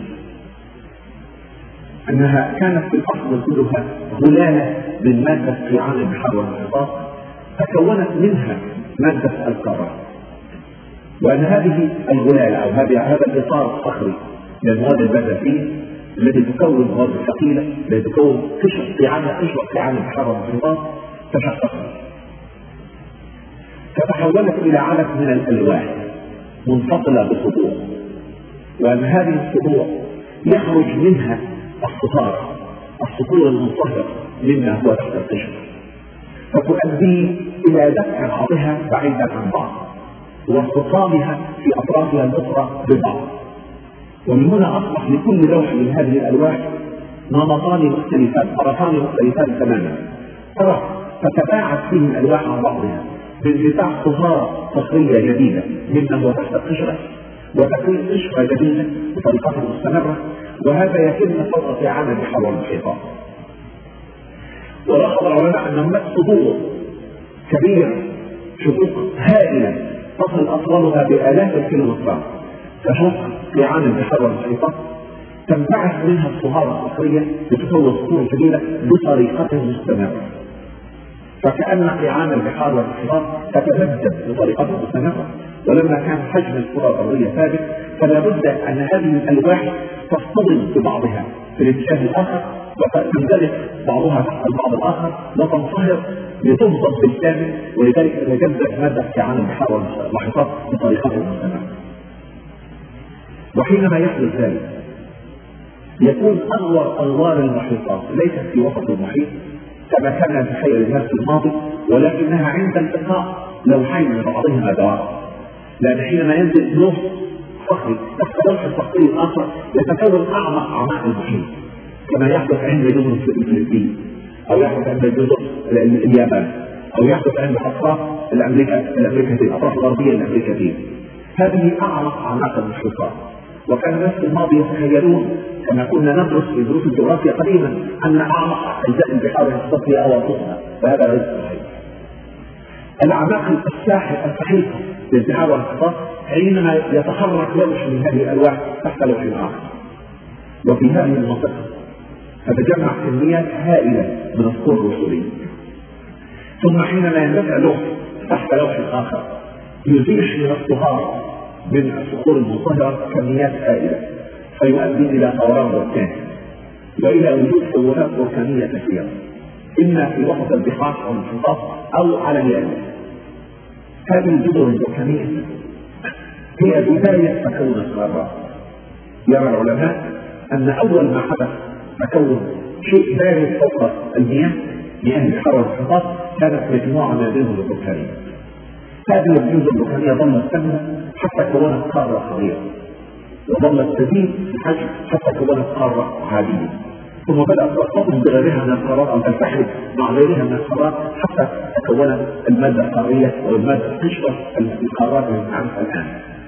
أنها كانت في الأصل كلها غلالة من مادة قيعان البحار والمحيطات تكونت منها مادة القارات، وأن هذه الغلالة أو هذا الإطار الصخري من المواد البازلتية التي تكون المواد الثقيلة التي تكون قشرة قيعان البحار والمحيطات تشققت فتحولت إلى عدد من الألواح منفصلة بسطوع، وأن هذه السطوع يخرج منها الصخور المنصهرة مما هو تحت القشرة، فتؤدي إلى دفع بعضها بعيدا عن بعض واصطدامها في أطرافها الأخرى ببعض. ومن هنا أصبح لكل لوح من هذه الألواح نمطان مختلفان، طرفان مختلفان تماما، طرف تتباعد فيه الألواح عن بعضها بانفتاح صهارة صخرية جديدة مما هو تحت القشرة وتكوين قشرة جديدة بطريقة مستمرة، وهذا يتم فوق قيعان البحار والمحيطات. ولاحظ العلماء أن هناك صدور كبيرة، شقوق هائلة تصل أطوالها بآلاف الكيلومترات كشق قيعان البحار والمحيطات، تنبعث منها الصهارة الصخرية لتكون صخور جديدة بطريقة مستمرة، فكأن قيعان البحار والمحيطات تتمدد بطريقة مستمرة. ولما كان حجم الكرة الأرضية ثابت فلا بد أن هذه الألواح تصطدم ببعضها في الاتجاه الآخر وتندلق بعضها تحت البعض الآخر وتنصهر لتنضب بالكامل، ولذلك تتجدد مادة قيعان البحار والمحيطات بطريقة مستمرة. وحينما يحدث ذلك يكون أغوار أنوار المحيطات ليست في وسط المحيط كما كان يتخيل الناس في الماضي، ولكنها عند التقاء لوحين من بعضهما دواء، لأن حينما ينزل لوح صخري تحت لوح الصخري الآخر يتكون أعماق المحيط كما يحدث عند جزر الفلبين أو يحدث عند جزر اليابان أو يحدث عند أطراف الأمريكتين، الأطراف الغربية الأمريكتين. هذه أعماق المحيطات. وكان الناس في الماضي يتخيلون كما كنا ندرس في دروس الجغرافيا قديما أن أعمق أجزاء البحار الصخرية أواسطها، فهذا ليس صحيح. الأعماق الصحيحة للبحار والمحيطات حينما يتحرك لوح من هذه الألواح تحت لوح آخر، وفي هذه المنطقة تتجمع كميات هائلة من الصخور الرسولية، ثم حينما يندفع لوح تحت لوح آخر يزيح من الصهارة من الصخور المنصهرة كميات هائلة فيؤدي إلى ثوران بركاني وإلى وجود كونات بركانية كثيرة إما في وسط البحار أو المحيطات أو على اليابس. هذه الجزر البركانية هي بداية تكون القارات. يرى العلماء أن أول ما حدث تكون شيء بارد فوق المياه مياه البحار والمحيطات كانت مجموعة من الجزر البركانية. هذه الجزر البركانية ظلت تنمو حتى كونت قارة صغيرة، وظلت تزيد في الحجم حتى كونت قارة عادية، ثم بدأت تتصل بغيرها من القارات أو تلتحق مع غيرها من القارات حتى تكونت المادة القارية والمادة القشرة القارات التي نعرفها الآن.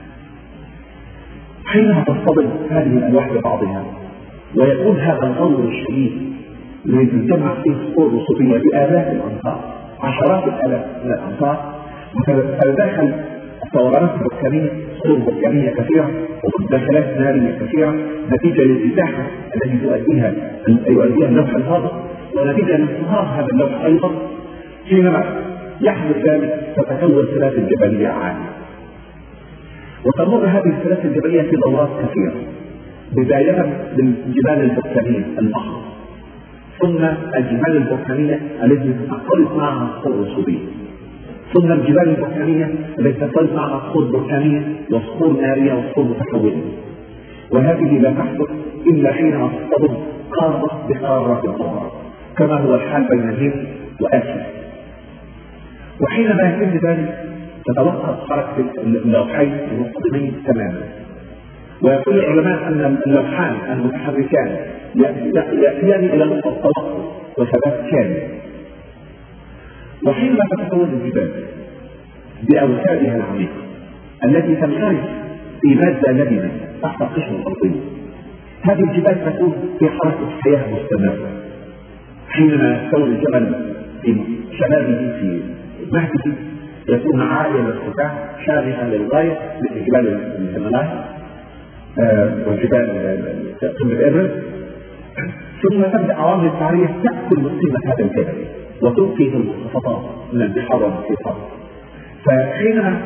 حينما تصطدم هذه الألواح ببعضها ويكون هذا الغور الشديد الذي تجمع فيه صخور رسوبية بآلاف الأمتار، عشرات الآلاف من الأمتار، وتتداخل الثورات البركانية، صخور بركانية كثيرة ومتداخلات نارية كثيرة نتيجة للإزاحة التي يؤديها اللوح الهابط، ونتيجة لانصهار هذا اللوح أيضا. حينما يحدث ذلك تتكون سلاسل جبلية عالية، وتمر هذه السلاسل الجبلية في دورات كثيرة، بداية بالجبال البركانية الضخمة، ثم الجبال البركانية التي تختلط معها الصخور الرسوبية، ثم الجبال البركانية التي تختلط معها صخور بركانية وصخور نارية وصخور متحولة، وهذه لا تحدث إلا حينما تصطدم قارة بقارة أخرى كما هو الحال بين الهند وآسيا. وحينما يتم ذلك تتوقف حركة اللوحين المنصدمين تماما. ويقول العلماء أن اللوحان المتحركان يأتيان إلى نقطة توقف وثبات كامل. وحينما تتكون الجبال بأوتادها العميقة التي تنغرس في مادة لبنة تحت القشرة الأرضية، هذه الجبال تكون في حركة حياة مستمرة. حينما يستوي الجبل في شبابه في مهده يكون عاليا الارتفاع شامخا للغاية مثل جبال الهيمالايا وجبال قمة إيفرست، ثم تبدأ عوامل التعرية تأكل من قيمة هذا الجبل وتبقي في المنخفضات من البحار والمحيطات. فحينما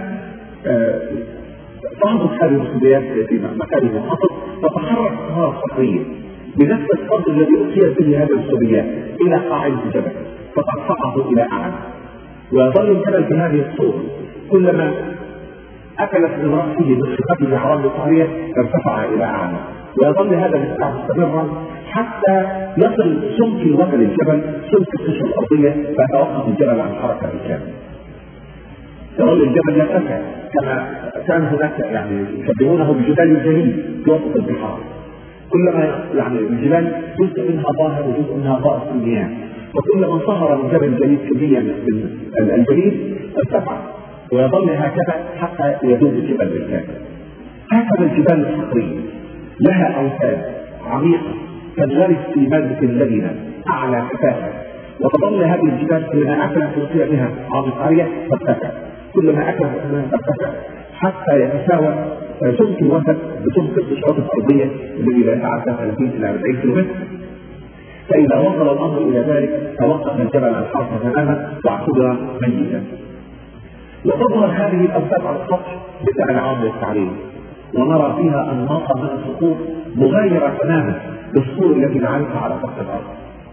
تهبط هذه الرسوبيات في مكان منخفض تتحرك انهار صخرية بنفس القدر الذي ألقيت به هذه الرسوبيات إلى قاعدة الجبل فترفعه إلى أعلى، ويظل الجبل في هذه الصورة كلما أكلت من رأسه من خفته عوامل التعرية ارتفع إلى أعلى، ويظل هذا الارتفاع مستمرا حتى يصل سمك الوتر الجبل سمك القشرة الأرضية فيتوقف الجبل عن الحركة بالكامل. يظل الجبل يرتفع كما كان هناك يعني يشبهونه بجبال الجليد في وسط البحار، كلما يعني الجبال جزء منها ظاهر وجزء منها ضائع في المياه، وكلما ظهر من جبل الجليد كمية من الجليد ارتفع ويظل هكذا حتى يذوب الجبل بالكامل. هكذا الجبال الصخرية لها أوتاد عميقة تنغرس في مادة لبنة أعلى كثافة، وتظل هذه الجبال كلما أكلت توقيع بها عوامل عالية ترتفع، كلما أكلت منها ترتفع حتى يتساوى سمك الوتر بسمك القشرات الأرضية الذي لا يتعدى 30 إلى 40 كيلومتر. فإذا وصل الأمر إلى ذلك توقف الجبل عن الحركة تماما واعتبر ميتا. وتظهر هذه الأوتاد على السطح بفعل عامل التعرية، ونرى فيها أنماطا من الصخور مغايرة تماما للصخور التي نعرفها على سطح الأرض.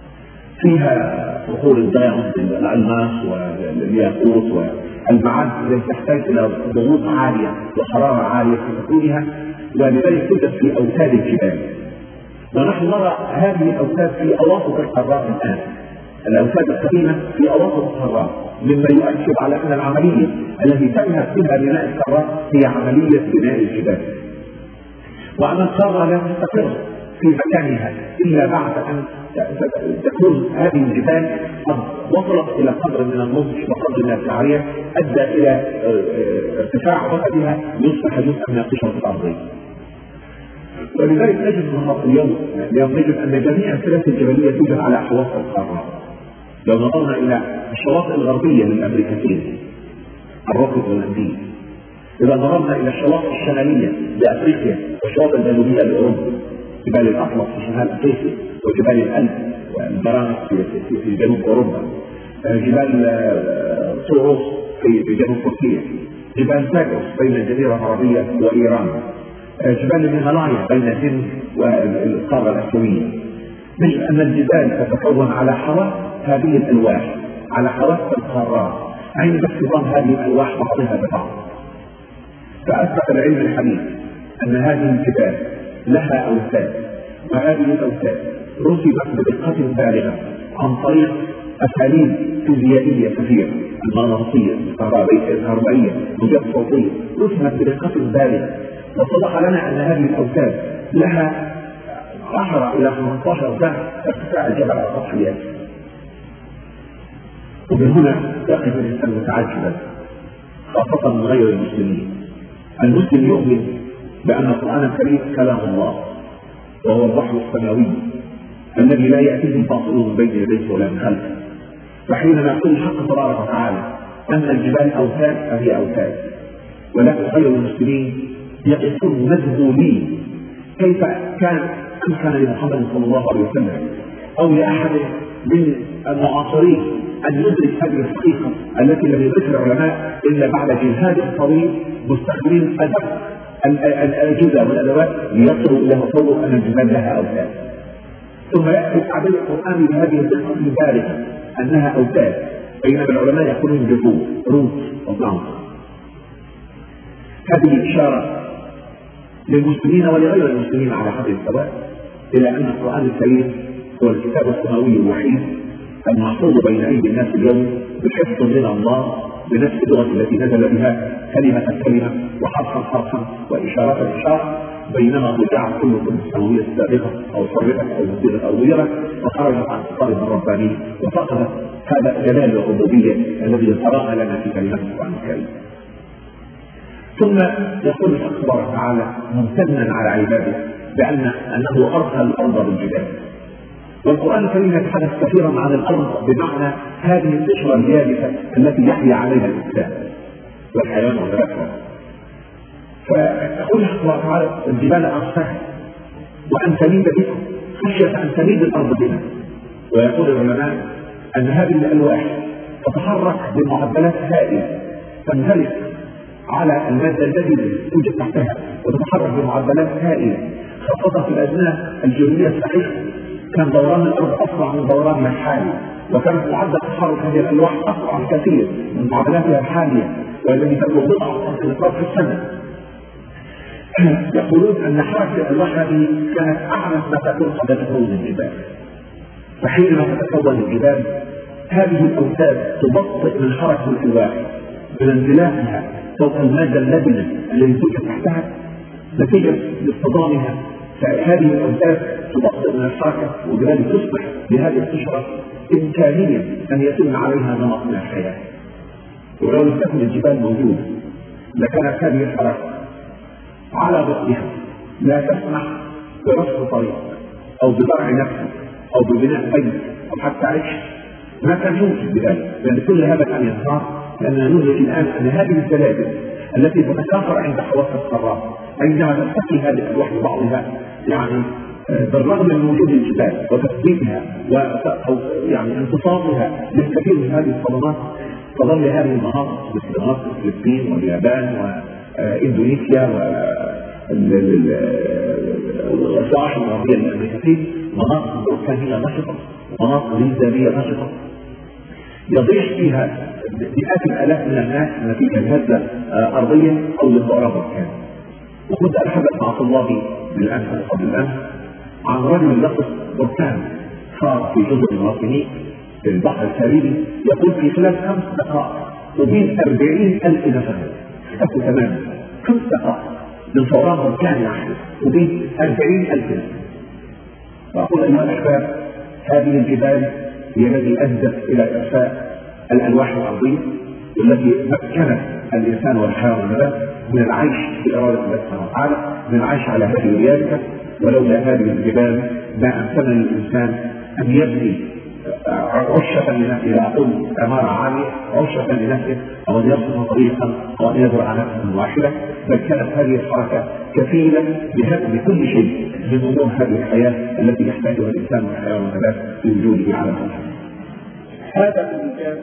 فيها صخور الدايموند الألماس والياقوت والمعادن التي تحتاج إلى ضغوط عالية وحرارة عالية في تكوينها، ولذلك توجد في أوتاد الجبال. ونحن نرى هذه الأوتاد في أواسط القارات الآن، الأوتاد القديمة في أواسط القارات، مما يؤكد على أن العملية التي تمهد فيها بناء القارات هي عملية بناء الجبال، وأن القارة لا تستقر في مكانها إلا بعد أن تكون هذه الجبال قد وصلت إلى قدر من النضج وقدر من التعرية أدى إلى ارتفاع وتدها يصبح جزءا من القشرة الأرضية. ولذلك نجد اليوم نجد أن جميع السلاسل الجبلية توجد على حواف القارات. لو نظرنا إلى الشواطئ الغربية للأمريكتين الركب والأندية، إذا نظرنا إلى الشواطئ الشمالية لأفريقيا والشواطئ الجنوبية لأوروبا، جبال الأطلس في شمال أفريقيا وجبال الألب والبرانس في جنوب أوروبا، جبال طوروس في جنوب تركيا، جبال زاغرس بين الجزيرة العربية وإيران، جبال الهيمالايا بين الهند والقارة الآسيوية. نجد أن الجبال تتكون على حواف هذه الألواح، على حواف القارات عند اصطدام هذه الألواح بعضها ببعض. فأثبت العلم الحديث أن هذه الجبال لها أوتاد، وهذه الأوتاد رسبت بدقة بالغة عن طريق أساليب فيزيائية كثيرة، المغناطيسية، الكهربائية، موجات صوتية، رسبت بدقة بالغة، واتضح لنا أن هذه الأوتاد لها 10 إلى 15 ضعف ارتفاع الجبل على سطح اليابس. ومن هنا يقف الإنسان متعجبا، خاصة من غير المسلمين. المسلم يؤمن بأن القرآن الكريم كلام الله، وهو الوحي السماوي الذي لا يأتيه الباطل من بين يديه ولا من خلفه. فحينما يقول الحق تبارك وتعالى أن الجبال أوتاد فهي أوتاد، ولكن غير المسلمين يقفون مذهولين كيف كان أمكن لمحمد صلى الله عليه وسلم أو لأحد من المعاصرين أن يدرك هذه الحقيقة التي لم يدركها العلماء إلا بعد جهاد طويل مستخدمين أدق الأجهزة والأدوات ليصلوا إلى تصور أن الجبال لها أوتاد. ثم يأتي التعبير القرآني بهذه الدقة البالغة أنها أوتاد، بينما العلماء يقولون جذور روت وبلانك. هذه إشارة للمسلمين ولغير المسلمين على حد السواء إلى أن القرآن الكريم هو الكتاب السماوي الوحيد المحفوظ بين أيدي الناس اليوم بحفظ من الله بنفس اللغة التي نزل بها كلمة كلمة وحرفا حرفا وإشارة إشارة، بينما ضيعت كل السماوية السابقة أو صرفت أو مزيدت أو غيرت وخرجت عن الطالب الرباني وفقدت هذا جلال الربوبية الذي يتراءى لنا في كلمات القرآن الكريم. ثم يقول الحق تبارك وتعالى ممتنا على عباده أنه أرسل الأرض بالجبال. والقرآن الكريم يتحدث كثيرا عن الأرض بمعنى هذه القشرة اليابسة التي يحيا عليها الإنسان والحيوان والنبات. فيقول الحق تبارك وتعالى الجبال أرسلها وأن تميد بكم خشية أن تميد الأرض بنا. ويقول العلماء أن هذه الألواح تتحرك بمعدلات هائلة تنهلك على المادة التي توجد تحتها وتتحرك بمعدلات هائلة، خاصة في الأزمنة الجيولوجية الصحيحة كان دوران الأرض أسرع من دورانها الحالي، وكانت معدل تحرك هذه الألواح أسرع بكثير من معدلاتها الحالية والذي تبلغ بضع سنتيمترات في السنة. يقولون أن حركة الألواح هذه كانت أعلى ما تكون قبل تكون الجبال. فحينما تتكون الجبال هذه الأوتاد تبطئ من حركة الألواح من انزلاقها فوق المادة اللبنة التي توجد تحتها نتيجة لاصطدامها، فهذه الأوتاد تبطئ من الحركة وبذلك تصبح لهذه القشرة إمكانية أن يتم عليها نمط من الحياة. ولو لم تكن الجبال موجودة لكانت هذه الحركة على ضغطها لا تسمح برسم طريق أو بزرع نفسه أو ببناء بيت أو حتى عيش. ما كان يمكن بذلك، لأن كل هذا كان ينهار، لأننا ندرك الآن أن هذه الزلازل التي تتكاثر عند حواس القارات عندما تلتقي هذه الألواح ببعضها يعني بالرغم من وجود الجبال وتثبيتها يعني انتصابها للكثير من هذه الصدمات، تظل هذه المناطق مثل مناطق فلسطين واليابان وإندونيسيا والسواحل الغربية الأمريكية مناطق بركانية نشطة ومناطق زلزالية نشطة يضيع فيها مئات الآلاف من الناس نتيجة هزة أرضية أو لانفجار بركان. وكنت أتحدث مع طلابي بالأمس قبل الأمس عن رجل يقف بركان صار في جزر المارتينيك في البحر الكاريبي، يقول في خلال 5 دقائق أبيد 40,000 نفر اختفوا تماما. 5 دقائق من فوران بركان واحد أبيد 40,000 نفر. وأقول أيها الأحباب هذه الجبال هي التي أدت إلى إرساء الألواح الأرضية والتي مكنت الإنسان والحيوان والنبات من العيش بإرادة الله سبحانه وتعالى، من العيش على هذه اليابسة. ولولا هذه الجبال ما أمكن للإنسان أن يبني عشة لنفسه، أقول عمارة عالية عشة لنفسه أو أن يرسم طريقا أو أن يزرع نفسه واحدة، بل كانت هذه الحركة كفيلة بهدم كل شيء من أمور هذه الحياة التي يحتاجها الإنسان والحيوان والنبات في وجوده على الأرض. هذا المكان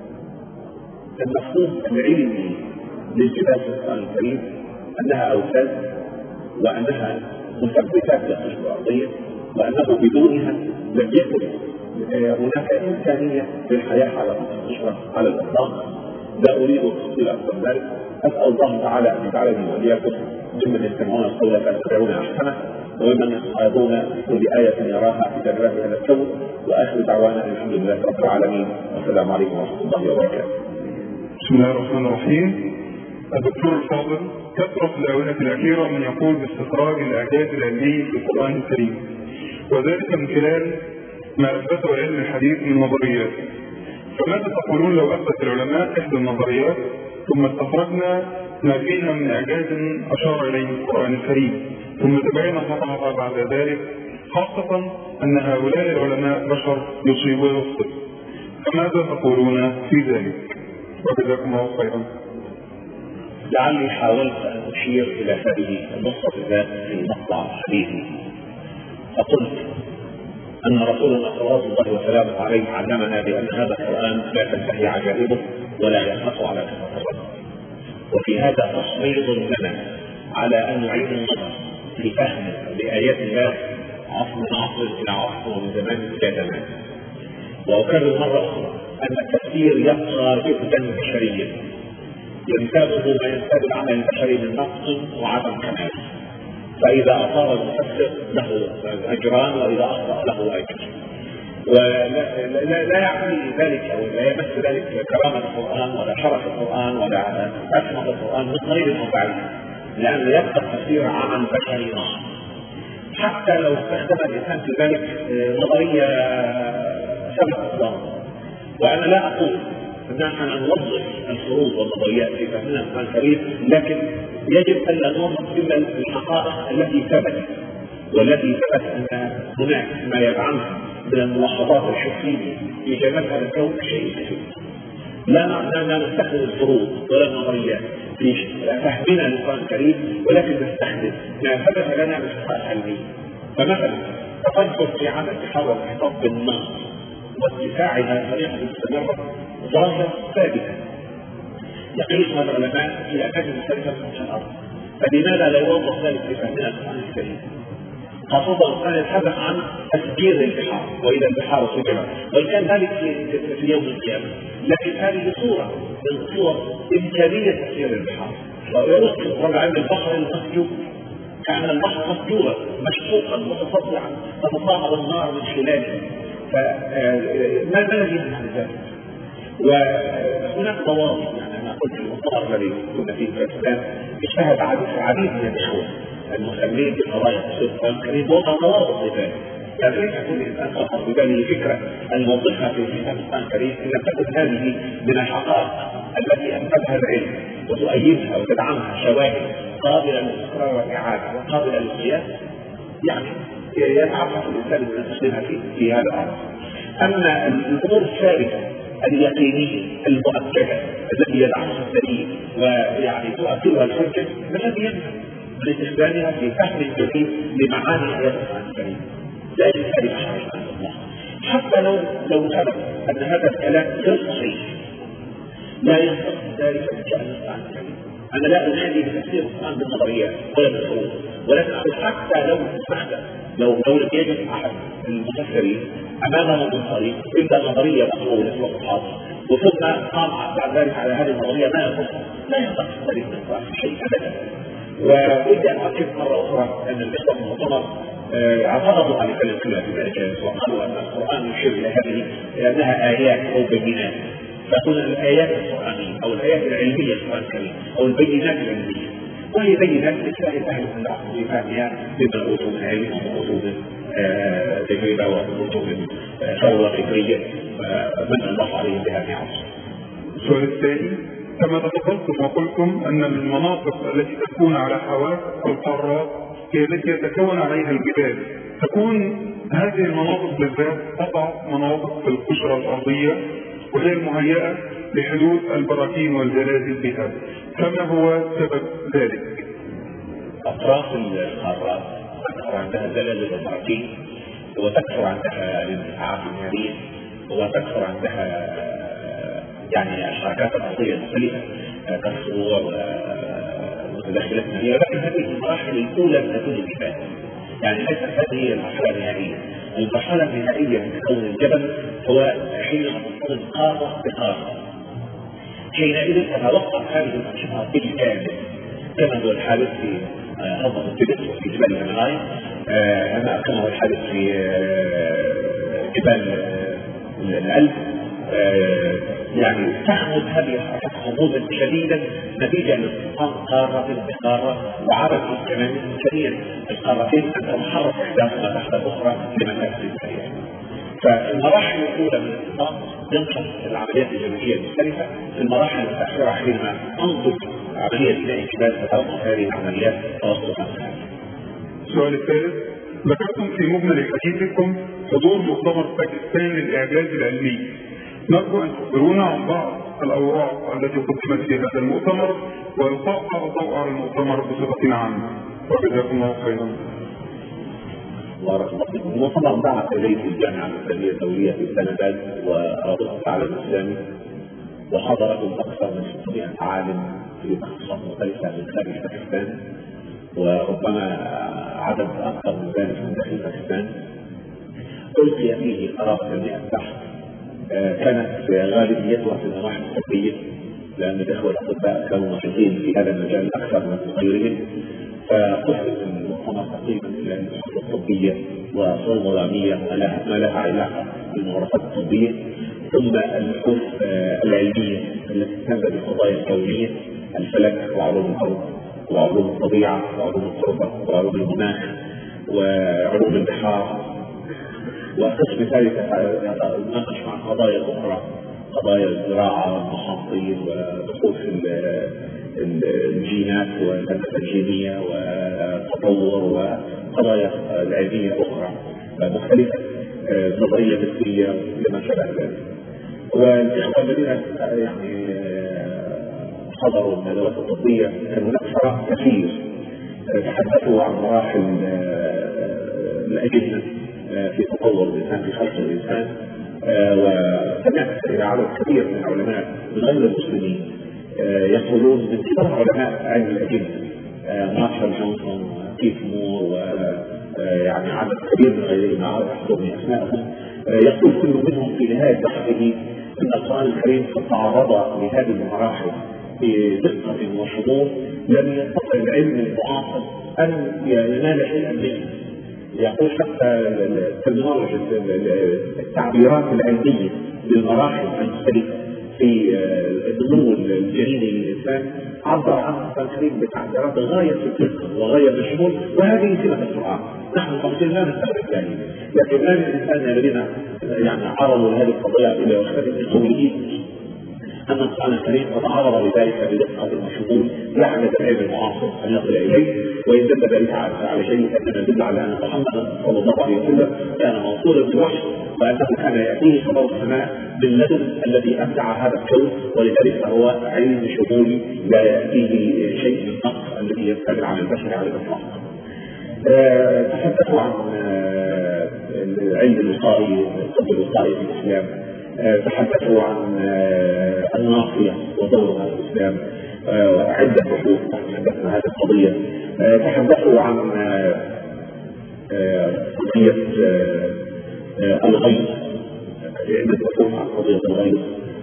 المفهوم العلمي للجبال في القرآن الكريم أنها أوتاد وأنها مثبتات للقشرة الأرضية، وأنه بدونها لم يكن هناك إمكانية للحياة على القشرة على الإطلاق. لا أريد التفصيل أكثر من ذلك. أسأل الله تعالى أن يجعلني وإياكم ممن يستمعون القول فيتبعون أحسنه وممن يصطادون كل آية يراها في جنبات هذا الكون. وآخر دعوانا الحمد لله رب العالمين والسلام عليكم ورحمة الله وبركاته. بسم الله الرحمن الرحيم. الدكتور الفاضل، كثر في الآونة الأخيرة من يقول باستخراج الإعجاز العلمي في القرآن الكريم، وذلك من خلال ما أثبته علم الحديث من نظريات. فماذا تقولون لو أثبت العلماء إحدى النظريات ثم استخرجنا ما فيها من إعجاز أشار إليه القرآن الكريم ثم تبين خطأها بعد ذلك، خاصة أن هؤلاء العلماء بشر يصيب ويخطئ؟ فماذا تقولون في ذلك؟ وجزاكم الله خيرا. لعلي حاولت أن أشير إلى هذه النقطة بالذات في مقطع حديثي، فقلت أن رسولنا صلوات الله وسلامه عليه علمنا بأن هذا القرآن لا تنتهي عجائبه ولا ينقص على كثرته، وفي هذا تصعيد لنا على أن نعيد النظر في فهم لآيات الله عصر من عصر إلى عصر ومن زمان إلى زمان. وأكرر مرة أخرى أن التفسير التفسير يبقى جهدا بشريا ينتابه ما ينتاب العمل البشري من نقص وعدم كمال. فإذا أصاب المفسر له أجران وإذا أخطأ له أجر. ولا يعني ذلك أو لا يمس ذلك كرامة القرآن ولا شرف القرآن ولا أسمى القرآن من غير المفاعل، لأن يبقى التفسير عمل بشري نص. حتى لو استخدم الإنسان في ذلك نظرية سبق الظن. وأنا لا أقول أن نحن نوظف الفروض والنظريات في فهمنا القرآن الكريم، لكن يجب أن لا نوظف إلا الحقائق التي ثبتت والتي ثبت أن هناك ما يدعمها من الملاحظات الحسية في جمال هذا الكون شيء كثير. لا نستخدم الفروض ولا النظريات في فهمنا للقرآن الكريم، ولكن نستخدم ما ثبت لنا من حقائق علمية. فمثلا تقدم في عمل تحول الخطاب بالنص واتساعها طريقة مستمرة ظاهرة ثابتة يقيسها العلماء في أماكن مختلفة من الأرض. فلماذا لا يوظف ذلك في فهمنا القرآن الكريم؟ خاصة كان يتحدث عن تسجيل البحار وإذا البحار سجرت، وإن كان ذلك في يوم القيامة، لكن هذه صورة من صور إمكانية تسجيل البحار. ويذكر ربع عند البحر المسجور كأن البحر مسجورا مشقوقا متصدعا تتطاهر النار من خلاله. فما الذي من ذلك؟ وهناك ضوابط، يعني أنا قلت المؤتمر الذي كنا فيه في الإسلام اجتهد عديد من الإخوة المسلمين بقضايا تفسير القرآن الكريم وضع ضوابط لذلك. يعني ليس كل إنسان فقط بباله فكرة أن يوظفها في فهم القرآن الكريم إن لم تكن هذه من الحقائق التي أنفذها العلم وتؤيدها وتدعمها شواهد قابلة للاستقرار والإعادة وقابلة للقياس، يعني يتعرف الإنسان من تسليمها في هذا الأمر. أما الأمور الثابتة اليقينية المؤكدة التي يدعمها الدليل ويعني تؤكدها الحجة فالذي ينفع من استخدامها في فهم جديد لمعاني آيات القرآن الكريم. لا يجب أن يحرج عن الله حتى لو ثبت أن هذا الكلام غير صحيح، لا ينتقد ذلك بشأن القرآن الكريم. أنا لا أنادي بتفسير القرآن بالنظريات ولا بالفروض، ولكن أقول حتى لو استخدم لو لم يجد أحد المفسرين أمامه من طريق إلا نظرية مقبولة وقحاط وثم قام بعد ذلك على هذه النظرية ما يقصد لا ينتقد ذلك من القرآن شيء أبدا. وأريد أن أؤكد مرة أخرى أن الإخوة المؤتمر اعترضوا على كلمة في ذلك وقالوا أن القرآن يشير إلى هذه لأنها آيات أو بينات، فتكون الآيات القرآنية أو الآيات العلمية في القرآن الكريم أو البينات العلمية، وهي بينات لسائر أهل العقل في فهمها بما أوتوا من علم وأوتوا من تجربة وأوتوا من ثروة فكرية من الله عليهم بها نعم. السؤال الثاني: كما تفضلتم وقلتم أن المناطق التي تكون على حواف القارات هي التي يتكون عليها الجبال، تكون هذه المناطق بالذات أضعف مناطق في القشرة الأرضية وهي المهيئة لحدوث البراكين والزلازل بها، فما هو سبب ذلك؟ أطراف القارات تكثر عندها زلازل وبراكين وتكثر عندها الانتفاعات النارية وتكثر عندها يعني الحركات الأرضية المختلفة كالصور ومتدخلات نارية، لكن هذه المراحل الأولى من تكون الجبال، يعني ليست هذه المرحلة النهائية. المرحلة النهائية من تكون الجبل هو حينما تصطدم قارة بقارة، حينئذ تتوقف هذه الأنشطة بالكامل كما هو الحادث في هضبة التبت وفي جبال الهيمالايا، كما هو الحادث في جبال الألب. يعني تحمل هذه الحركات حمودا شديدا نتيجة لاصطدام قارة بقارة وعدد كمان إمكانية القارتين أن تتحرك إحداهما تحت الأخرى لمسافة سريعة. فالمراحل الأولى من الاصطدام ينشط العمليات الجيولوجية المختلفة، في المراحل المتأخرة حينما تنضج عملية بناء الجبال فتوقف هذه العمليات توسطا. السؤال الثالث: ذكرتم في مجمل حديثكم حضور مؤتمر باكستان للإعجاز العلمي، نرجو أن تخبرونا عن بعض الأوراق التي قدمت في هذا المؤتمر ويلقى ضوء على المؤتمر بصفة عامة، وجزاكم الله خيرا. المؤتمر بعث إليه الجامعة الإسلامية الدولية في السنغال ورابطة العالم الإسلامي، وحضره أكثر من 600 عالم في تخصصات مختلفة من خارج باكستان، وربما عدد أكثر من ذلك من داخل باكستان. ألقي فيه قرابة 100 بحث كانت غالبيتها في النواحي الطبية، لأن الإخوة الأطباء كانوا ناشطين في هذا المجال أكثر من غيرهم، فقسم المؤتمر تقريبا إلى البحوث الطبية والصيدلانية ما لها علاقة بالممارسات الطبية، ثم البحوث العلمية التي تهتم بالقضايا الكونية، الفلك وعلوم الأرض وعلوم الطبيعة وعلوم التربة وعلوم المناخ وعلوم البحار، وقسم ثالث يناقش مع قضايا أخرى، قضايا الزراعة والمحاصيل ودخول في الجينات والهندسة الجينية والتطور وقضايا علمية أخرى مختلفة، نظرية نسبية وما شابه ذلك. والإخوة الذين يعني حضروا الندوات الطبية كان هناك ثراء كثير، تحدثوا عن مراحل الأجهزة في تطور الإنسان في خلق الإنسان، وسمعت إلى عدد كبير من العلماء من غير المسلمين يقولون من كبار علماء علم الأجهزة مارشال جونسون كيف مور ويعني عدد كبير من غيرهم ما أعرف أحضرني أسماءهم، يقول كل منهم في نهاية بحثه أن القرآن الكريم قد تعرض لهذه المراحل بدقة وحضور لم يستطع العلم المعاصر أن ينال شيئا منه. يقول حتى التعبيرات العلمية للمراحل المختلفة في النمو الجنيني للإنسان عبر عن القرآن الكريم بتعبيرات غاية في الدقة وغاية في الشمول، وهذه سمة القرآن. نحن المصريين لا نستغرب ذلك، لكن لا الإنسان الذين يعني عرضوا هذه القضايا إلى وحدة القويين أن القرآن الكريم قد عرض لذلك بدقة وشمول يعمد العلم المعاصر أن يصل إليه، وإن دل ذلك على شيء فإننا ندل على أن محمدا صلى الله عليه وسلم كان موصولا بالوحي، وأنه كان يأتيه خبر السماء باللدن الذي أبدع هذا الكون، ولذلك هو علم شمولي لا يأتيه شيء من نقص الذي يستمر عن البشر على الإطلاق. تحدثوا عن العلم الوقائي، الطب الوقائي في الإسلام، تحدثوا عن الناصية ودورها في الإسلام، عدة بحوث تحدثنا هذه القضية. تحدثوا عن قضية الغيظ، عدة بحوث عن قضية الغيظ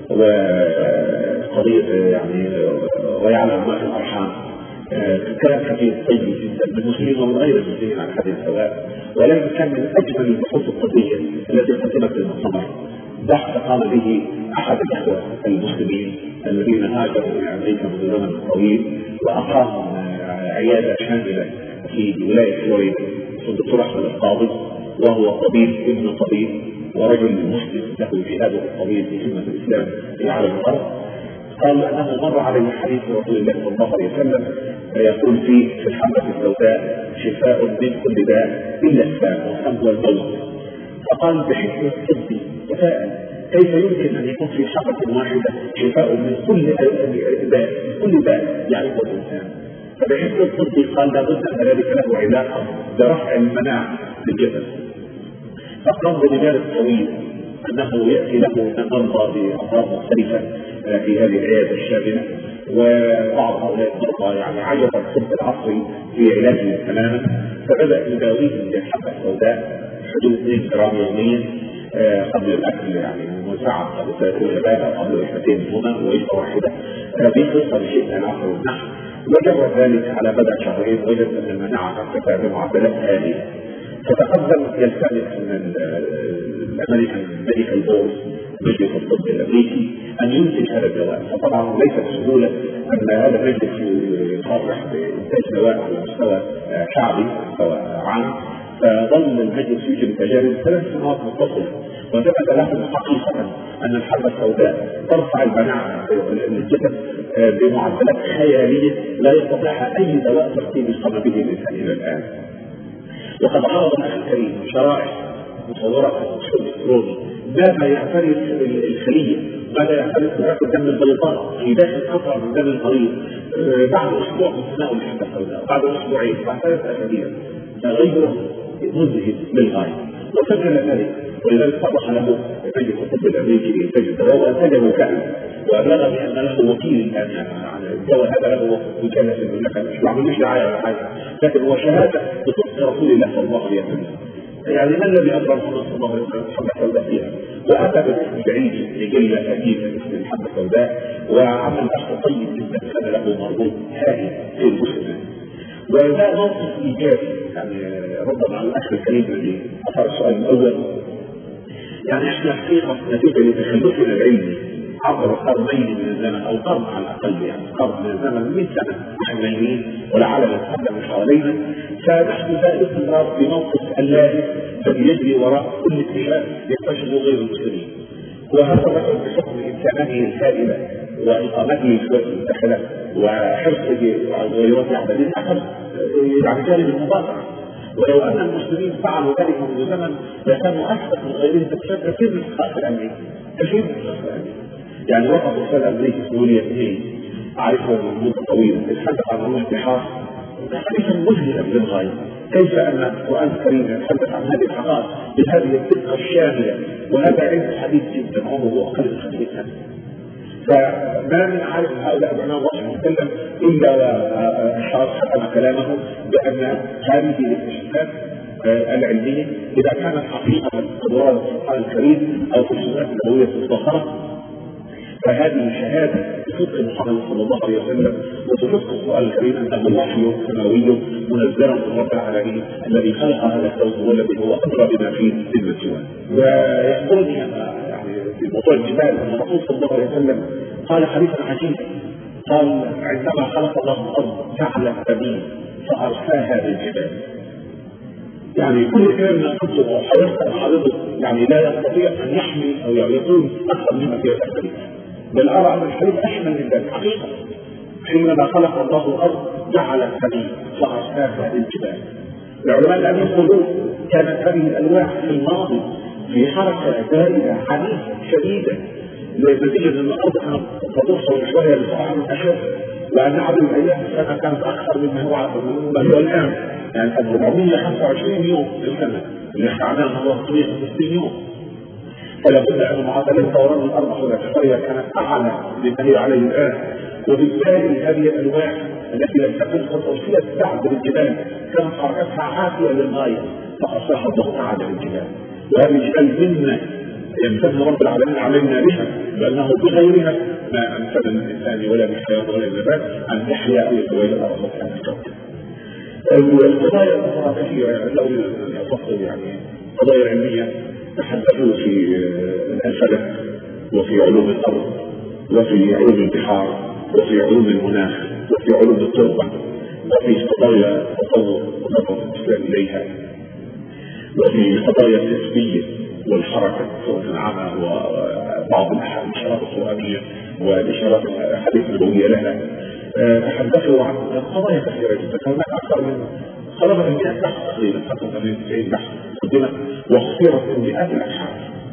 وقضية يعني ويعلم ما في الأرحام، كلام كثير طيب جدا من المسلمين ومن غير المسلمين على حد سواء، ولكن كان من أجمل البحوث الطبية التي قدمت للمؤتمر بحث قام به أحد الأخوة المسلمين الذين هاجروا إلى أمريكا منذ زمن طويل، وأقاموا عيادة شاملة في ولاية فلوريدا، الدكتور أحمد القاضي، وهو طبيب ابن طبيب ورجل مسلم له جهاده الطويل في خدمة الإسلام في عالم الغرب. قال أنه مر عليه حديث رسول الله صلى الله عليه وسلم يقول فيه في الحبة السوداء شفاء من كل داء إلا السام والحمد والموت. فقال بحكمة الطب تساءل كيف يمكن أن يكون في حبة واحدة شفاء من كل داء، كل داء يعرفه الإنسان؟ فبحكمة الطب قال لابد أن ذلك له علاقة برفع المناعة للجسد. فقام بمجال طويل أنه يأتي له من مرضى بأمراض مختلفة في هذه العيادة الشاملة، وبعض هؤلاء المرضى يعني عجب الطب العصري في علاجهم تماما، فبدأ يداويهم بالحبة السوداء حدود 2 جرام يوميا قبل الأكل، يعني مساعة قبل 3 وجبات أو قبل وجبتين منهما وجبة واحدة، بقصة لشيء من العقل والنحو. وجرب ذلك على مدى شهرين وجد أن المناعة ترتفع بمعدلات هائلة، فتقدم يلتمس من الأمريكان ميديكال بورد مجلس الطب الأمريكي أن ينتج هذا الدواء. فطبعا ليس بسهولة أن هذا المجلس يصرح بإنتاج دواء على مستوى شعبي مستوى عام، فظل المجلس يجري تجارب 3 سنوات متصلة، وثبت لهم حقيقة أن الحبة السوداء ترفع المناعة للجسد بمعدلات خيالية لا يستطيعها أي دواء ترتيب قام به الإنسان إلى الآن. وقد عرض الأخ الكريم شرائح مصورة في الإلكتروني ماذا يعترف الخلية، ماذا يعترف ذات الدم البيضاء في داخل قطرة من دم المريض بعد أسبوع من تناول الحبة السوداء، بعد أسبوعين، بعد 3 أسابيع، غير مذهل للغاية. وسجل ذلك، ولذلك صرح له مجلس الطب الأمريكي بإنتاج الدواء وأنتجه كامل، وأبلغ بأن له وكيل الآن عن الدواء هذا، له وكالة في المملكة، مش بعملوش دعاية ولا حاجة، لكن هو شهادة بصدق رسول الله صلى الله عليه وسلم. يعني ما الذي أدرى محمد صلى الله عليه وسلم حبة السوداء فيها؟ واتى باسم بعيد لجله قديمه باسم الحبه السوداء، وعمل بحث طيب جدا كان له مربوط هائل في المسلمين. وده موقف ايجابي، يعني ربما على الاخ الكريم الذي اثار السؤال الاول، يعني احنا حقيقه نتيجه لتخلفنا العلمي عبر قرنين من الزمن او قرن على الاقل، يعني قرن من الزمن 100 سنه نحن نايمين والعالم يتقدم من حوالينا، فنحن باستمرار في موقف اللازم الذي يجري وراء كل اتجاه يكتشفه غير المسلمين. وهذا الرجل بحكم امكاناته الهائله واقامته في الوقت المدخله وحرصه ويوسع بديل اخر يعني جانب المبادره. ولو ان المسلمين فعلوا ذلك منذ زمن لكانوا اكثر من غيرهم تكتشف كثير من الثقافه الامريكيه، كثير من الثقافه الامريكيه. يعني وقف الرسالة الامريكي سوريا اثنين اعرفه من مده طويله يتحدث عن علوم البحار حديثا مذهلا للغايه، كيف ان القران الكريم يتحدث عن هذه الحقائق بهذه الدقه الشامله، وهذا علم حديث جدا عمره اقل من 50 سنه. فما من عالم هؤلاء العلماء الله وسلم الا وحكم كلامه بان هذه الاكتشافات العلميه اذا كانت حقيقه قدرات القران الكريم او في السنه النبويه المطهره فهذه شهاده بصدق محمد صلى الله عليه وسلم وبصدق القران الكريم انه وحي سماوي منزل من رب العالمين الذي خلق هذا الكون والذي هو ادرى بما فيه من سواه. ويحضرني يعني في موضوع الجبال ان الرسول صلى الله عليه وسلم قال حديثا عجيبا، قال عندما خلق الله الارض جعل السبيل فارساها بالجبال. يعني كل كلام من القدس وحاولت ان اعرضه يعني لا يستطيع ان يحمل او يكون اكثر مما فيه الحديث، بل ارى ان الحديث اشمل من ذلك حقيقه. حينما خلق الله الارض جعل السبيل فارساها بالجبال. العلماء الان يقولون كانت هذه الالواح في الماضي في حركه دائره عنيفه شديده نتيجه ان الارض كانت تدور شويه لسرعه اشد، وان عدد الايام السنه كانت اكثر مما هو الان، يعني كان 425 يوم في السنه اللي احنا عملنا الله 360 يوم. فلا بد ان معدل دوران الارض حول الشريه كانت اعلى مما هي عليه الان، وبالتالي هذه الالواح التي لم تكن قد ارسلت بعد بالجبال كانت حركتها عافيه للغايه فاصبح الضغط على الجبال. وهذه الجبال منا يمتن رب العالمين علينا بها، لانه بغيرها ما امكن للانسان ولا بالحياه ولا النبات ان تحيا او يتوالى الارض في هذا الكوكب. القضايا الاخرى كثيره لو نفصل يعني قضايا علميه تحدثوا في الفلك وفي علوم الارض وفي علوم البحار وفي علوم المناخ وفي علوم التربه وفي قضايا التطور ونظره الاسلام اليها وفي قضايا النسبيه والحركه سواء العمى وبعض الاشارات القرانيه والاشارات الحديث النبويه لها. تحدثوا عن قضايا كثيره جدا، هناك اكثر من قرابه ال 100 بحث تقريبا 95 بحث قدمت واختيرت مئات الابحاث.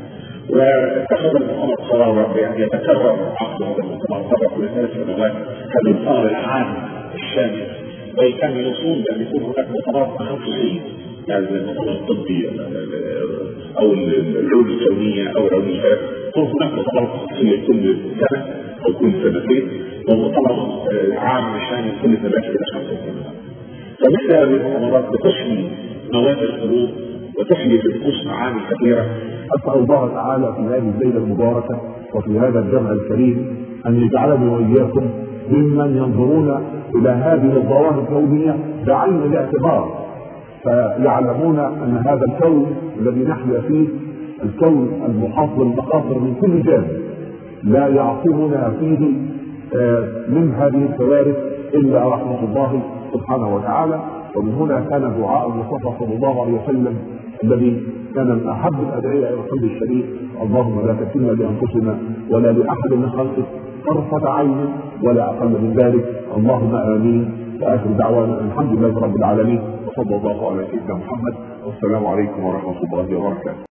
واتخذ المؤتمر قرار بان يتكرر عقد هذا المؤتمر مره كل 3 سنوات كالمؤتمر العام الشامل، وكان يصول بان يكون هناك مؤتمرات تخصصيه يعني المؤتمر الطبي او العلوم الكونيه او العلوم الفلك، يكون هناك مؤتمرات تخصصيه كل سنه او كل سنتين، ومؤتمر عام شامل كل 3 إلى 5 سنوات. فمثل هذه المؤتمرات بتحمي مواد القلوب وتحمي في النفوس معاني كثيره. اسال الله تعالى في هذه الليله المباركه وفي هذا الجمع الكريم ان يجعلني واياكم ممن ينظرون الى هذه الظواهر الكونيه بعين الاعتبار، فيعلمون ان هذا الكون الذي نحيا فيه الكون المحاط بالمخاطر من كل جانب، لا يعصمنا فيه من هذه الكوارث الا رحمه الله سبحانه وتعالى. ومن هنا كان دعاء المصطفى صلى الله عليه وسلم الذي كان من احب الادعيه الى قلب الشريف: اللهم لا تكلنا لانفسنا ولا لاحد من خلقك طرفه عين ولا اقل من ذلك، اللهم امين. واخر دعوانا الحمد لله رب العالمين، وصلى الله على سيدنا محمد، والسلام عليكم ورحمه الله وبركاته.